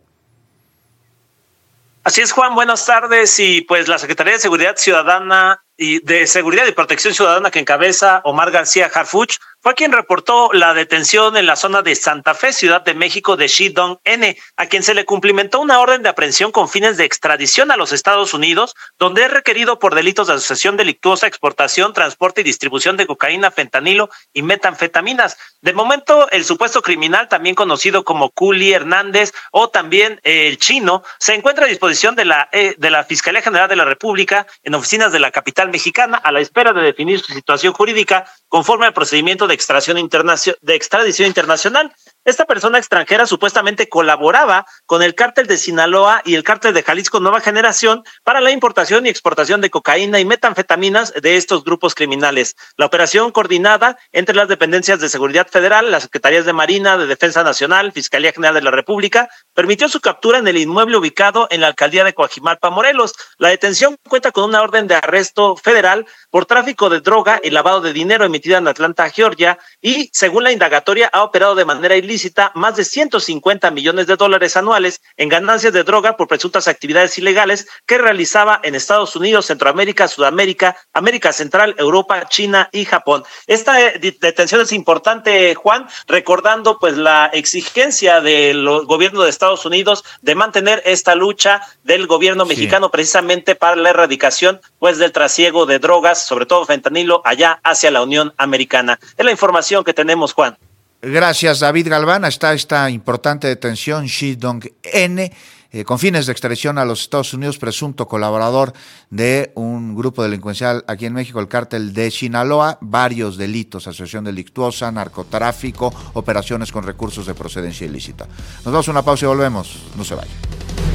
Así es, Juan, buenas tardes. Y pues la Secretaría de Seguridad Ciudadana y de Seguridad y Protección Ciudadana que encabeza Omar García Harfuch fue quien reportó la detención en la zona de Santa Fe, Ciudad de México, de Xindong N, a quien se le cumplimentó una orden de aprehensión con fines de extradición a los Estados Unidos, donde es requerido por delitos de asociación delictuosa, exportación, transporte y distribución de cocaína, fentanilo y metanfetaminas. De momento, el supuesto criminal, también conocido como Culi Hernández o también el chino, se encuentra a disposición de la Fiscalía General de la República en oficinas de la capital mexicana a la espera de definir su situación jurídica conforme al procedimiento de extradición internacional. Esta persona extranjera supuestamente colaboraba con el cártel de Sinaloa y el cártel de Jalisco Nueva Generación para la importación y exportación de cocaína y metanfetaminas de estos grupos criminales. La operación coordinada entre las dependencias de Seguridad Federal, las Secretarías de Marina, de Defensa Nacional, Fiscalía General de la República, permitió su captura en el inmueble ubicado en la alcaldía de Coajimalpa, Morelos. La detención cuenta con una orden de arresto federal por tráfico de droga y lavado de dinero emitida en Atlanta, Georgia, y según la indagatoria ha operado de manera ilícita más de $150 millones anuales en ganancias de droga por presuntas actividades ilegales que realizaba en Estados Unidos, Centroamérica, Sudamérica, América Central, Europa, China y Japón. Esta detención es importante, Juan, recordando pues la exigencia del gobierno de Estados Unidos de mantener esta lucha del gobierno mexicano precisamente para la erradicación pues del trasiego de drogas, sobre todo fentanilo, allá hacia la Unión Americana. Es la información que tenemos, Juan. Gracias, David Galván. Está esta importante detención, Shi Dong-N, con fines de extradición a los Estados Unidos, presunto colaborador de un grupo delincuencial aquí en México, el cártel de Sinaloa, varios delitos, asociación delictuosa, narcotráfico, operaciones con recursos de procedencia ilícita. Nos damos una pausa y volvemos. No se vayan.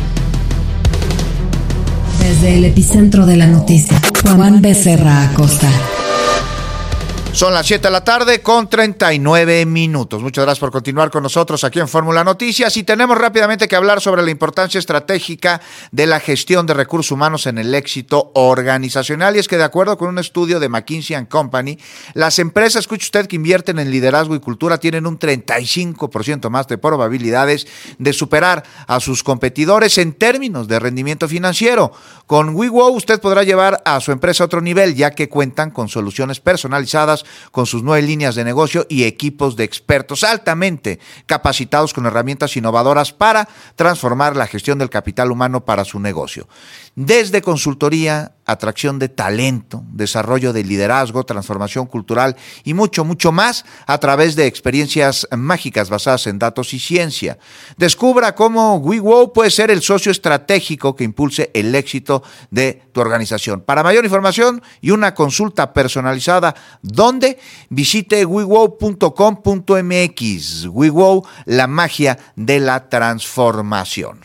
Desde el epicentro de la noticia, Juan Becerra Acosta. Son las 7 de la tarde con 39 minutos. Muchas gracias por continuar con nosotros aquí en Fórmula Noticias y tenemos rápidamente que hablar sobre la importancia estratégica de la gestión de recursos humanos en el éxito organizacional. Y es que de acuerdo con un estudio de McKinsey & Company, las empresas, escuche usted, que invierten en liderazgo y cultura tienen un 35% más de probabilidades de superar a sus competidores en términos de rendimiento financiero. Con WeWo usted podrá llevar a su empresa a otro nivel, ya que cuentan con soluciones personalizadas con sus 9 líneas de negocio y equipos de expertos altamente capacitados con herramientas innovadoras para transformar la gestión del capital humano para su negocio. Desde consultoría, atracción de talento, desarrollo de liderazgo, transformación cultural y mucho, mucho más a través de experiencias mágicas basadas en datos y ciencia. Descubra cómo WeWo puede ser el socio estratégico que impulse el éxito de tu organización. Para mayor información y una consulta personalizada, ¿dónde? Visite wewo.com.mx. WeWo, la magia de la transformación.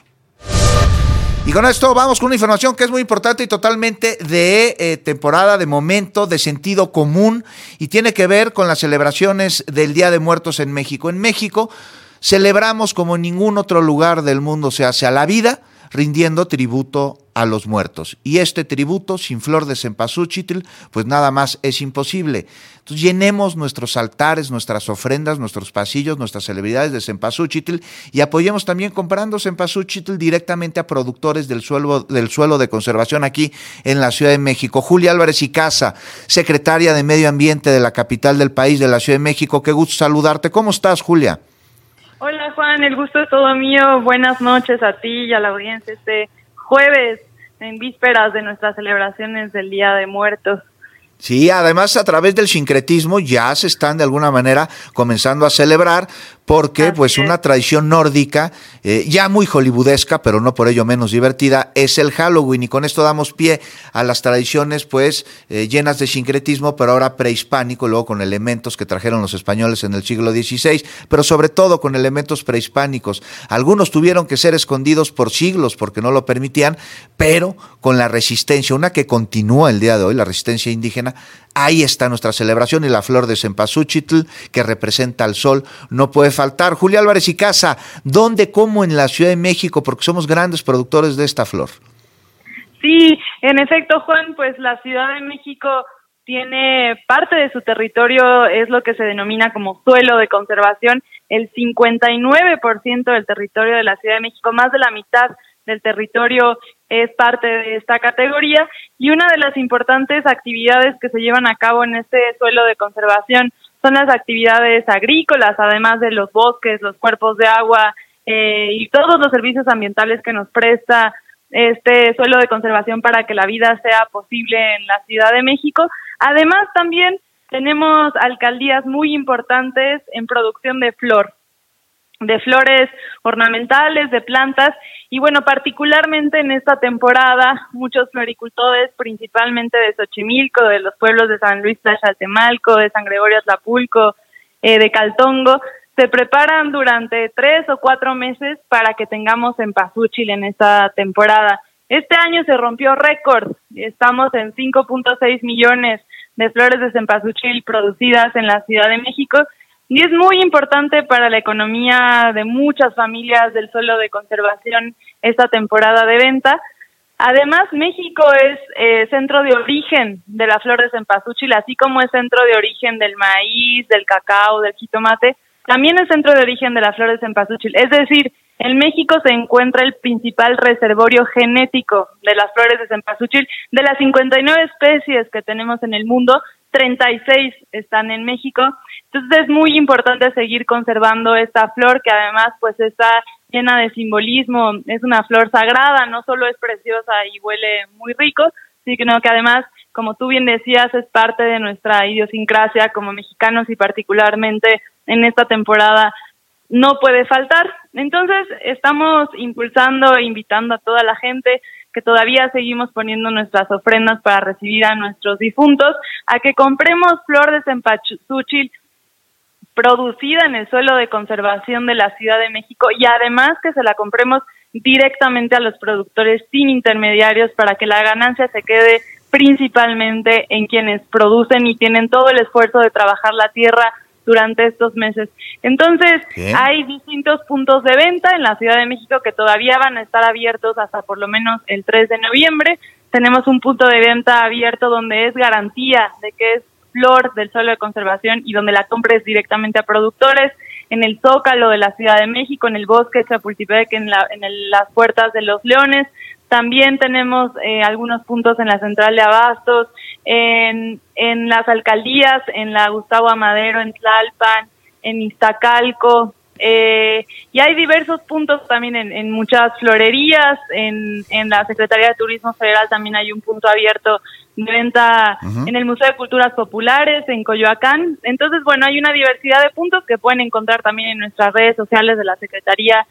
Y con esto vamos con una información que es muy importante y totalmente de temporada, de momento, de sentido común y tiene que ver con las celebraciones del Día de Muertos en México. En México celebramos como en ningún otro lugar del mundo se hace a la vida, rindiendo tributo a los muertos. Y este tributo sin flor de cempasúchil, pues nada más es imposible. Entonces llenemos nuestros altares, nuestras ofrendas, nuestros pasillos, nuestras celebridades de cempasúchil y apoyemos también comprando cempasúchil directamente a productores del suelo de conservación aquí en la Ciudad de México. Julia Álvarez y Casa, secretaria de Medio Ambiente de la capital del país, de la Ciudad de México. Qué gusto saludarte. ¿Cómo estás, Julia? Hola, Juan, el gusto es todo mío. Buenas noches a ti y a la audiencia este jueves, en vísperas de nuestras celebraciones del Día de Muertos. Sí, además a través del sincretismo ya se están de alguna manera comenzando a celebrar porque pues una tradición nórdica, ya muy hollywoodesca, pero no por ello menos divertida, es el Halloween y con esto damos pie a las tradiciones pues llenas de sincretismo, pero ahora prehispánico, luego con elementos que trajeron los españoles en el siglo XVI, pero sobre todo con elementos prehispánicos. Algunos tuvieron que ser escondidos por siglos porque no lo permitían, pero con la resistencia, una que continúa el día de hoy, la resistencia indígena. Ahí está nuestra celebración y la flor de cempasúchil que representa al sol no puede faltar. Julia Álvarez y Casa, ¿dónde, cómo en la Ciudad de México? Porque somos grandes productores de esta flor. Sí, en efecto, Juan, pues la Ciudad de México tiene parte de su territorio, es lo que se denomina como suelo de conservación. El 59% del territorio de la Ciudad de México, más de la mitad del territorio es parte de esta categoría y una de las importantes actividades que se llevan a cabo en este suelo de conservación son las actividades agrícolas, además de los bosques, los cuerpos de agua y todos los servicios ambientales que nos presta este suelo de conservación para que la vida sea posible en la Ciudad de México. Además, también tenemos alcaldías muy importantes en producción de flores ornamentales, de plantas, y bueno, particularmente en esta temporada, muchos floricultores, principalmente de Xochimilco, de los pueblos de San Luis Tlaxcaltemalco, de San Gregorio Atlapulco, de Caltongo, se preparan durante 3 o 4 meses para que tengamos cempasúchil en esta temporada. Este año se rompió récord, estamos en 5.6 millones de flores de cempasúchil producidas en la Ciudad de México, y es muy importante para la economía de muchas familias del suelo de conservación esta temporada de venta. Además, México es centro de origen de la flor de cempasúchil, así como es centro de origen del maíz, del cacao, del jitomate, también es centro de origen de la flor de cempasúchil. Es decir, en México se encuentra el principal reservorio genético de las flores de cempasúchil. De las 59 especies que tenemos en el mundo, 36 están en México. Entonces es muy importante seguir conservando esta flor, que además pues está llena de simbolismo. Es una flor sagrada, no solo es preciosa y huele muy rico, sino que además, como tú bien decías, es parte de nuestra idiosincrasia como mexicanos, y particularmente en esta temporada no puede faltar. Entonces estamos impulsando e invitando a toda la gente que todavía seguimos poniendo nuestras ofrendas para recibir a nuestros difuntos, a que compremos flor de cempasúchil producida en el suelo de conservación de la Ciudad de México, y además que se la compremos directamente a los productores sin intermediarios, para que la ganancia se quede principalmente en quienes producen y tienen todo el esfuerzo de trabajar la tierra durante estos meses. Entonces, hay distintos puntos de venta en la Ciudad de México que todavía van a estar abiertos hasta por lo menos el 3 de noviembre. Tenemos un punto de venta abierto donde es garantía de que es flor del suelo de conservación y donde la compra es directamente a productores, en el Zócalo de la Ciudad de México, en el Bosque de Chapultepec, en las Puertas de los Leones. También tenemos algunos puntos en la Central de Abastos, en las alcaldías, en la Gustavo Amadero, en Tlalpan, en Iztacalco, y hay diversos puntos también en muchas florerías. En la Secretaría de Turismo Federal también hay un punto abierto de venta en el Museo de Culturas Populares, en Coyoacán. Entonces, bueno, hay una diversidad de puntos que pueden encontrar también en nuestras redes sociales de la Secretaría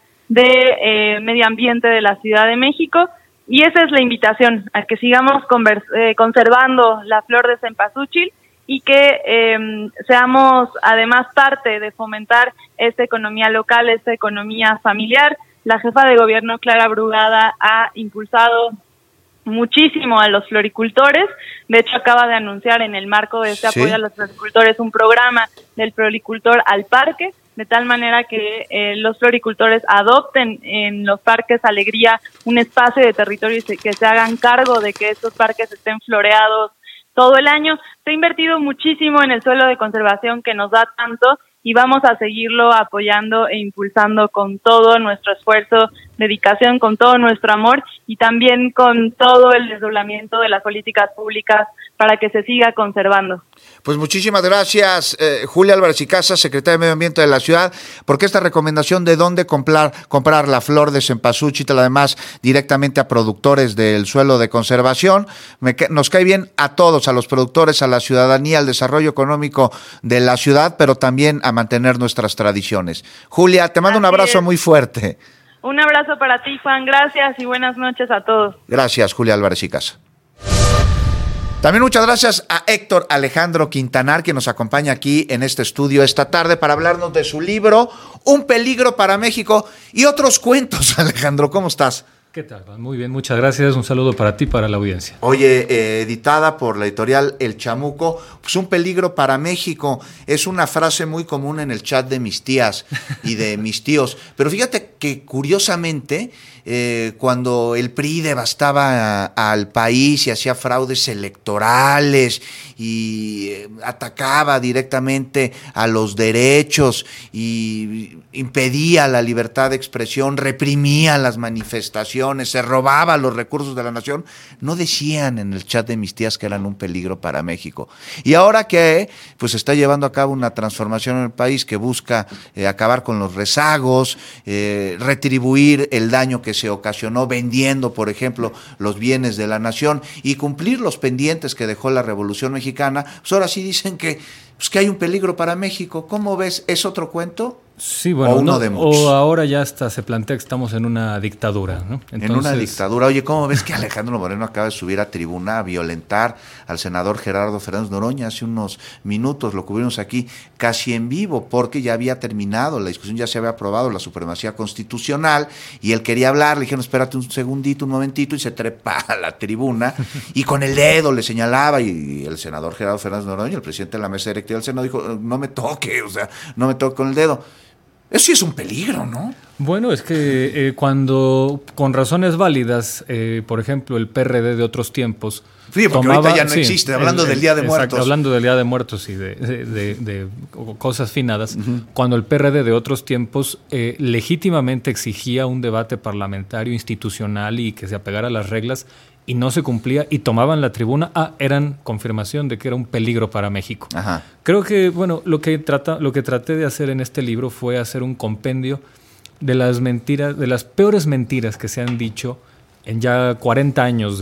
de Medio Ambiente de la Ciudad de México. Y esa es la invitación, a que sigamos conservando la flor de cempasúchil y que seamos además parte de fomentar esta economía local, esta economía familiar. La jefa de gobierno, Clara Brugada, ha impulsado muchísimo a los floricultores. De hecho, acaba de anunciar en el marco de este apoyo a los floricultores un programa del floricultor al parque, de tal manera que los floricultores adopten en los parques Alegría un espacio de territorio y que se hagan cargo de que estos parques estén floreados todo el año. Se ha invertido muchísimo en el suelo de conservación que nos da tanto, y vamos a seguirlo apoyando e impulsando con todo nuestro esfuerzo, dedicación, con todo nuestro amor, y también con todo el desdoblamiento de las políticas públicas para que se siga conservando. Pues muchísimas gracias, Julia Álvarez y Casas, secretaria de Medio Ambiente de la ciudad, porque esta recomendación de dónde comprar la flor de cempasúchil, además directamente a productores del suelo de conservación, nos cae bien a todos, a los productores, a la ciudadanía, al desarrollo económico de la ciudad, pero también a mantener nuestras tradiciones. Julia, te mando un abrazo muy fuerte. Un abrazo para ti, Juan, gracias y buenas noches a todos. Gracias, Julia Álvarez y Casas. También muchas gracias a Héctor Alejandro Quintanar, que nos acompaña aquí en este estudio esta tarde para hablarnos de su libro, Un peligro para México, y otros cuentos. Alejandro, ¿cómo estás? ¿Qué tal? Muy bien, muchas gracias. Un saludo para ti y para la audiencia. Oye, editada por la editorial El Chamuco, pues un peligro para México. Es una frase muy común en el chat de mis tías y de mis tíos. Pero fíjate que curiosamente, cuando el PRI devastaba al país y hacía fraudes electorales y atacaba directamente a los derechos y impedía la libertad de expresión, reprimía las manifestaciones, se robaba los recursos de la nación, no decían en el chat de mis tías que eran un peligro para México. Y ahora que pues está llevando a cabo una transformación en el país que busca acabar con los rezagos, retribuir el daño que se ocasionó vendiendo, por ejemplo, los bienes de la nación y cumplir los pendientes que dejó la Revolución Mexicana, pues ahora sí dicen que pues que hay un peligro para México. ¿Cómo ves? ¿Es otro cuento? Sí, bueno, o uno de muchos. O ahora ya hasta se plantea que estamos en una dictadura, ¿no? Entonces, en una dictadura. Oye, ¿cómo ves que Alejandro Moreno acaba de subir a tribuna a violentar al senador Gerardo Fernández Noroña? Hace unos minutos lo cubrimos aquí casi en vivo, porque ya había terminado la discusión, ya se había aprobado la supremacía constitucional y él quería hablar, le dijeron espérate un segundito, un momentito, y se trepa a la tribuna y con el dedo le señalaba, y el senador Gerardo Fernández Noroña, el presidente de la mesa directiva del Senado, dijo, no me toque, o sea, no me toque con el dedo. Eso sí es un peligro, ¿no? Bueno, es que cuando con razones válidas, por ejemplo, el PRD de otros tiempos... Sí, porque ahorita ya no existe, hablando del Día de Muertos. Hablando del Día de Muertos y de cosas finadas, cuando el PRD de otros tiempos legítimamente exigía un debate parlamentario, institucional y que se apegara a las reglas, y no se cumplía y tomaban la tribuna, eran confirmación de que era un peligro para México. Ajá. Creo que, bueno, lo que traté de hacer en este libro fue hacer un compendio de las mentiras, de las peores mentiras que se han dicho en ya 40 años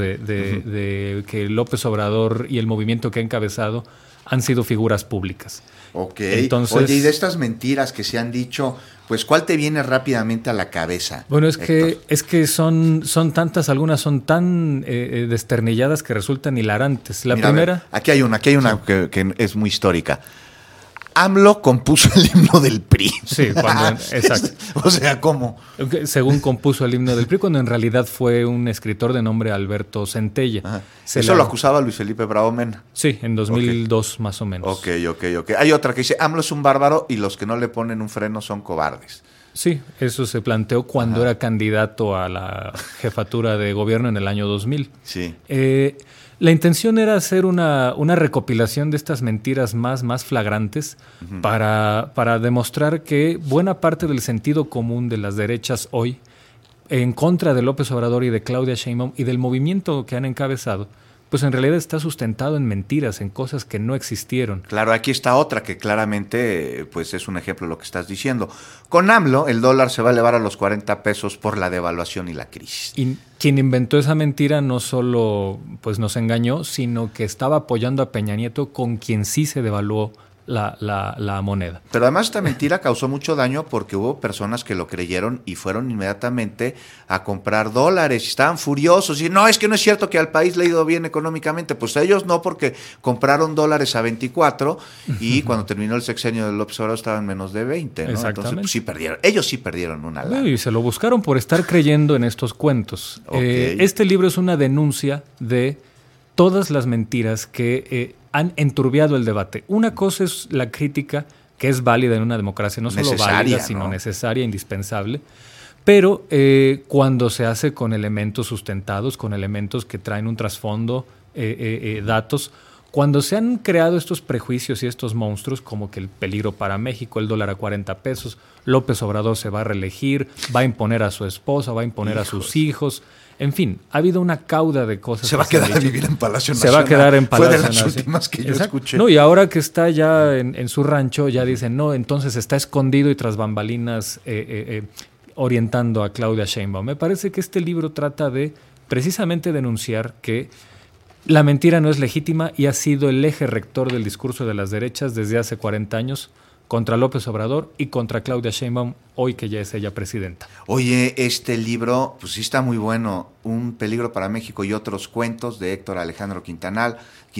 de que López Obrador y el movimiento que ha encabezado han sido figuras públicas. Ok. Entonces, oye, y de estas mentiras que se han dicho, pues ¿cuál te viene rápidamente a la cabeza? Bueno, es que son tantas, algunas son tan desternilladas que resultan hilarantes. La primera... Ver, aquí hay una que es muy histórica. AMLO compuso el himno del PRI. Sí, exacto. O sea, ¿cómo? Según compuso el himno del PRI, cuando en realidad fue un escritor de nombre Alberto Centella. ¿Eso lo acusaba Luis Felipe Bravo Mena? Sí, en 2002 más o menos. Ok. Hay otra que dice, AMLO es un bárbaro y los que no le ponen un freno son cobardes. Sí, eso se planteó cuando era candidato a la jefatura de gobierno en el año 2000. Sí. La intención era hacer una recopilación de estas mentiras más flagrantes para demostrar que buena parte del sentido común de las derechas hoy, en contra de López Obrador y de Claudia Sheinbaum y del movimiento que han encabezado, pues en realidad está sustentado en mentiras, en cosas que no existieron. Claro, aquí está otra que claramente pues es un ejemplo de lo que estás diciendo. Con AMLO, el dólar se va a elevar a los 40 pesos por la devaluación y la crisis. Y quien inventó esa mentira no solo pues nos engañó, sino que estaba apoyando a Peña Nieto, con quien sí se devaluó la moneda. Pero además esta mentira causó mucho daño porque hubo personas que lo creyeron y fueron inmediatamente a comprar dólares. Estaban furiosos y no, es que no es cierto que al país le ha ido bien económicamente. Pues a ellos no, porque compraron dólares a 24 y cuando terminó el sexenio de López Obrador estaban menos de 20, ¿no? Entonces pues, sí perdieron. Ellos sí perdieron una lana. Y se lo buscaron por estar creyendo en estos cuentos. Este libro es una denuncia de todas las mentiras que han enturbiado el debate. Una cosa es la crítica, que es válida en una democracia, no solo válida, sino necesaria, indispensable, pero cuando se hace con elementos sustentados, con elementos que traen un trasfondo, datos, cuando se han creado estos prejuicios y estos monstruos, como que el peligro para México, el dólar a 40 pesos, López Obrador se va a reelegir, va a imponer a su esposa, va a imponer a sus hijos. En fin, ha habido una cauda de cosas. Se va a quedar a vivir en Palacio Nacional. Se va a quedar en Palacio Nacional. Fue de las Nacional. últimas que yo escuché. No, y ahora que está ya en su rancho, ya dicen, no, entonces está escondido y tras bambalinas orientando a Claudia Sheinbaum. Me parece que este libro trata de precisamente denunciar que la mentira no es legítima y ha sido el eje rector del discurso de las derechas desde hace 40 años contra López Obrador y contra Claudia Sheinbaum, hoy que ya es ella presidenta. Oye, este libro, pues sí está muy bueno, Un peligro para México y otros cuentos, de Héctor Alejandro Quintanar,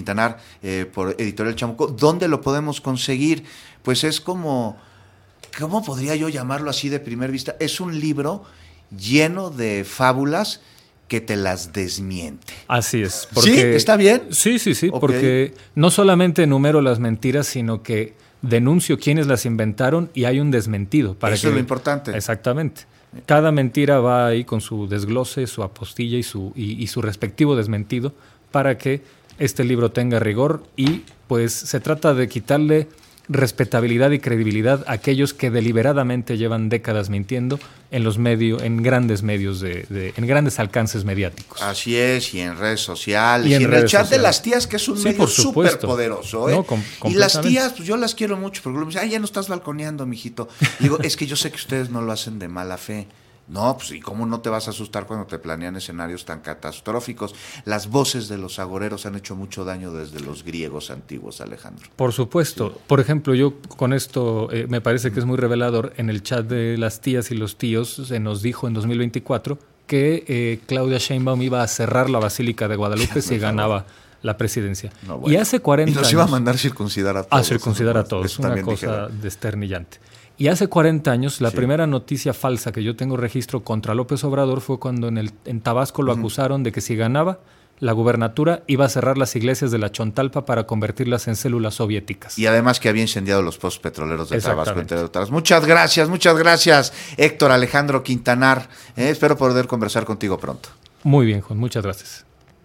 por Editorial Chamuco. ¿Dónde lo podemos conseguir? Pues es como, ¿cómo podría yo llamarlo así de primer vista? Es un libro lleno de fábulas que te las desmiente. Así es. Porque, ¿sí? ¿Está bien? Sí, porque no solamente enumero las mentiras, sino que denuncio quiénes las inventaron y hay un desmentido. Eso es lo importante. Exactamente. Cada mentira va ahí con su desglose, su apostilla y su respectivo desmentido para que este libro tenga rigor y pues se trata de quitarle respetabilidad y credibilidad a aquellos que deliberadamente llevan décadas mintiendo en los medios, en grandes medios, en grandes alcances mediáticos. Así es, y en redes sociales, y en el chat de las tías, que es un medio súper poderoso. No, y las tías, pues yo las quiero mucho, porque me dicen, ya no estás balconeando, mijito. Digo, es que yo sé que ustedes no lo hacen de mala fe. No, pues ¿y cómo no te vas a asustar cuando te planean escenarios tan catastróficos? Las voces de los agoreros han hecho mucho daño desde los griegos antiguos, Alejandro. Por supuesto. Sí. Por ejemplo, yo con esto me parece que es muy revelador. En el chat de las tías y los tíos se nos dijo en 2024 que Claudia Sheinbaum iba a cerrar la Basílica de Guadalupe si ganaba la presidencia. No, bueno. Y hace 40 años... Y nos iba a mandar circuncidar a todos. A circuncidar a todos, una cosa desternillante. Y hace 40 años, la primera noticia falsa que yo tengo registro contra López Obrador fue cuando en Tabasco lo acusaron de que si ganaba la gubernatura iba a cerrar las iglesias de la Chontalpa para convertirlas en células soviéticas. Y además que había incendiado los pozos petroleros de Tabasco, entre otras. Muchas gracias, Héctor Alejandro Quintanar. Espero poder conversar contigo pronto. Muy bien, Juan, muchas gracias.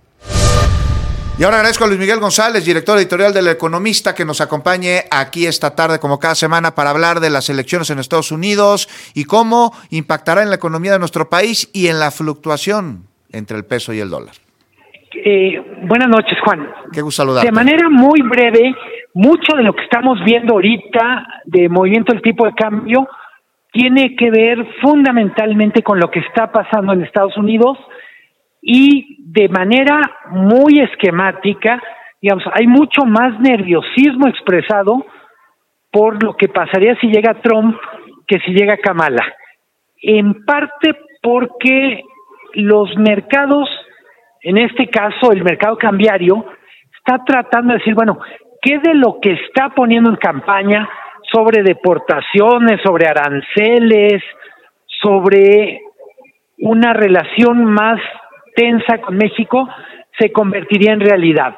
Y ahora agradezco a Luis Miguel González, director editorial del Economista, que nos acompañe aquí esta tarde, como cada semana, para hablar de las elecciones en Estados Unidos y cómo impactará en la economía de nuestro país y en la fluctuación entre el peso y el dólar. Buenas noches, Juan. Qué gusto saludarte. De manera muy breve, mucho de lo que estamos viendo ahorita de movimiento del tipo de cambio tiene que ver fundamentalmente con lo que está pasando en Estados Unidos. Y de manera muy esquemática, digamos, hay mucho más nerviosismo expresado por lo que pasaría si llega Trump que si llega Kamala. En parte porque los mercados, en este caso el mercado cambiario, está tratando de decir, bueno, ¿qué de lo que está poniendo en campaña sobre deportaciones, sobre aranceles, sobre una relación más tensa con México se convertiría en realidad?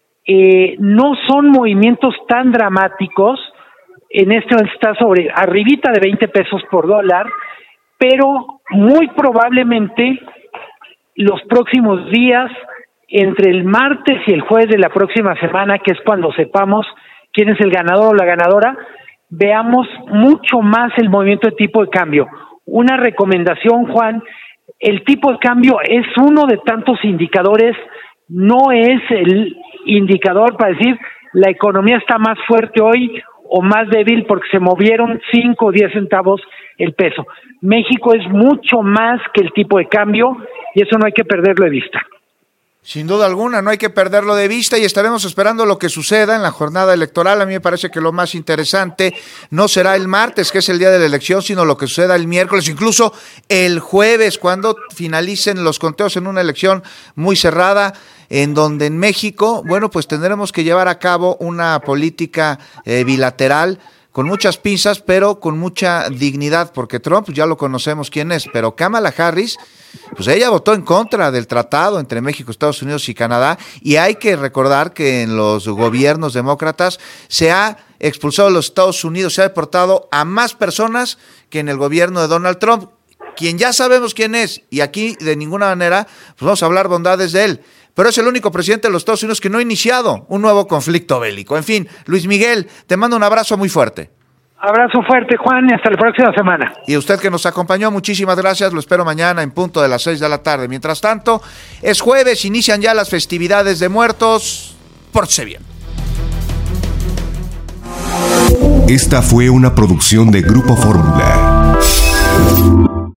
No son movimientos tan dramáticos. En este momento está sobre arribita de 20 pesos por dólar, pero muy probablemente los próximos días, entre el martes y el jueves de la próxima semana, que es cuando sepamos quién es el ganador o la ganadora, veamos mucho más el movimiento de tipo de cambio. Una recomendación, Juan: el tipo de cambio es uno de tantos indicadores, no es el indicador para decir la economía está más fuerte hoy o más débil porque se movieron 5 o 10 centavos el peso. México es mucho más que el tipo de cambio y eso no hay que perderlo de vista. Sin duda alguna, no hay que perderlo de vista y estaremos esperando lo que suceda en la jornada electoral. A mí me parece que lo más interesante no será el martes, que es el día de la elección, sino lo que suceda el miércoles, incluso el jueves, cuando finalicen los conteos en una elección muy cerrada, en donde en México, bueno, pues tendremos que llevar a cabo una política bilateral con muchas pinzas, pero con mucha dignidad, porque Trump ya lo conocemos quién es, pero Kamala Harris, pues ella votó en contra del tratado entre México, Estados Unidos y Canadá, y hay que recordar que en los gobiernos demócratas se ha expulsado de los Estados Unidos, se ha deportado a más personas que en el gobierno de Donald Trump, quien ya sabemos quién es, y aquí de ninguna manera pues vamos a hablar bondades de él, pero es el único presidente de los Estados Unidos que no ha iniciado un nuevo conflicto bélico. En fin, Luis Miguel, te mando un abrazo muy fuerte. Abrazo fuerte, Juan, y hasta la próxima semana. Y usted que nos acompañó, muchísimas gracias. Lo espero mañana en punto de las 6 de la tarde. Mientras tanto, es jueves, inician ya las festividades de Muertos. Pórtese bien. Esta fue una producción de Grupo Fórmula.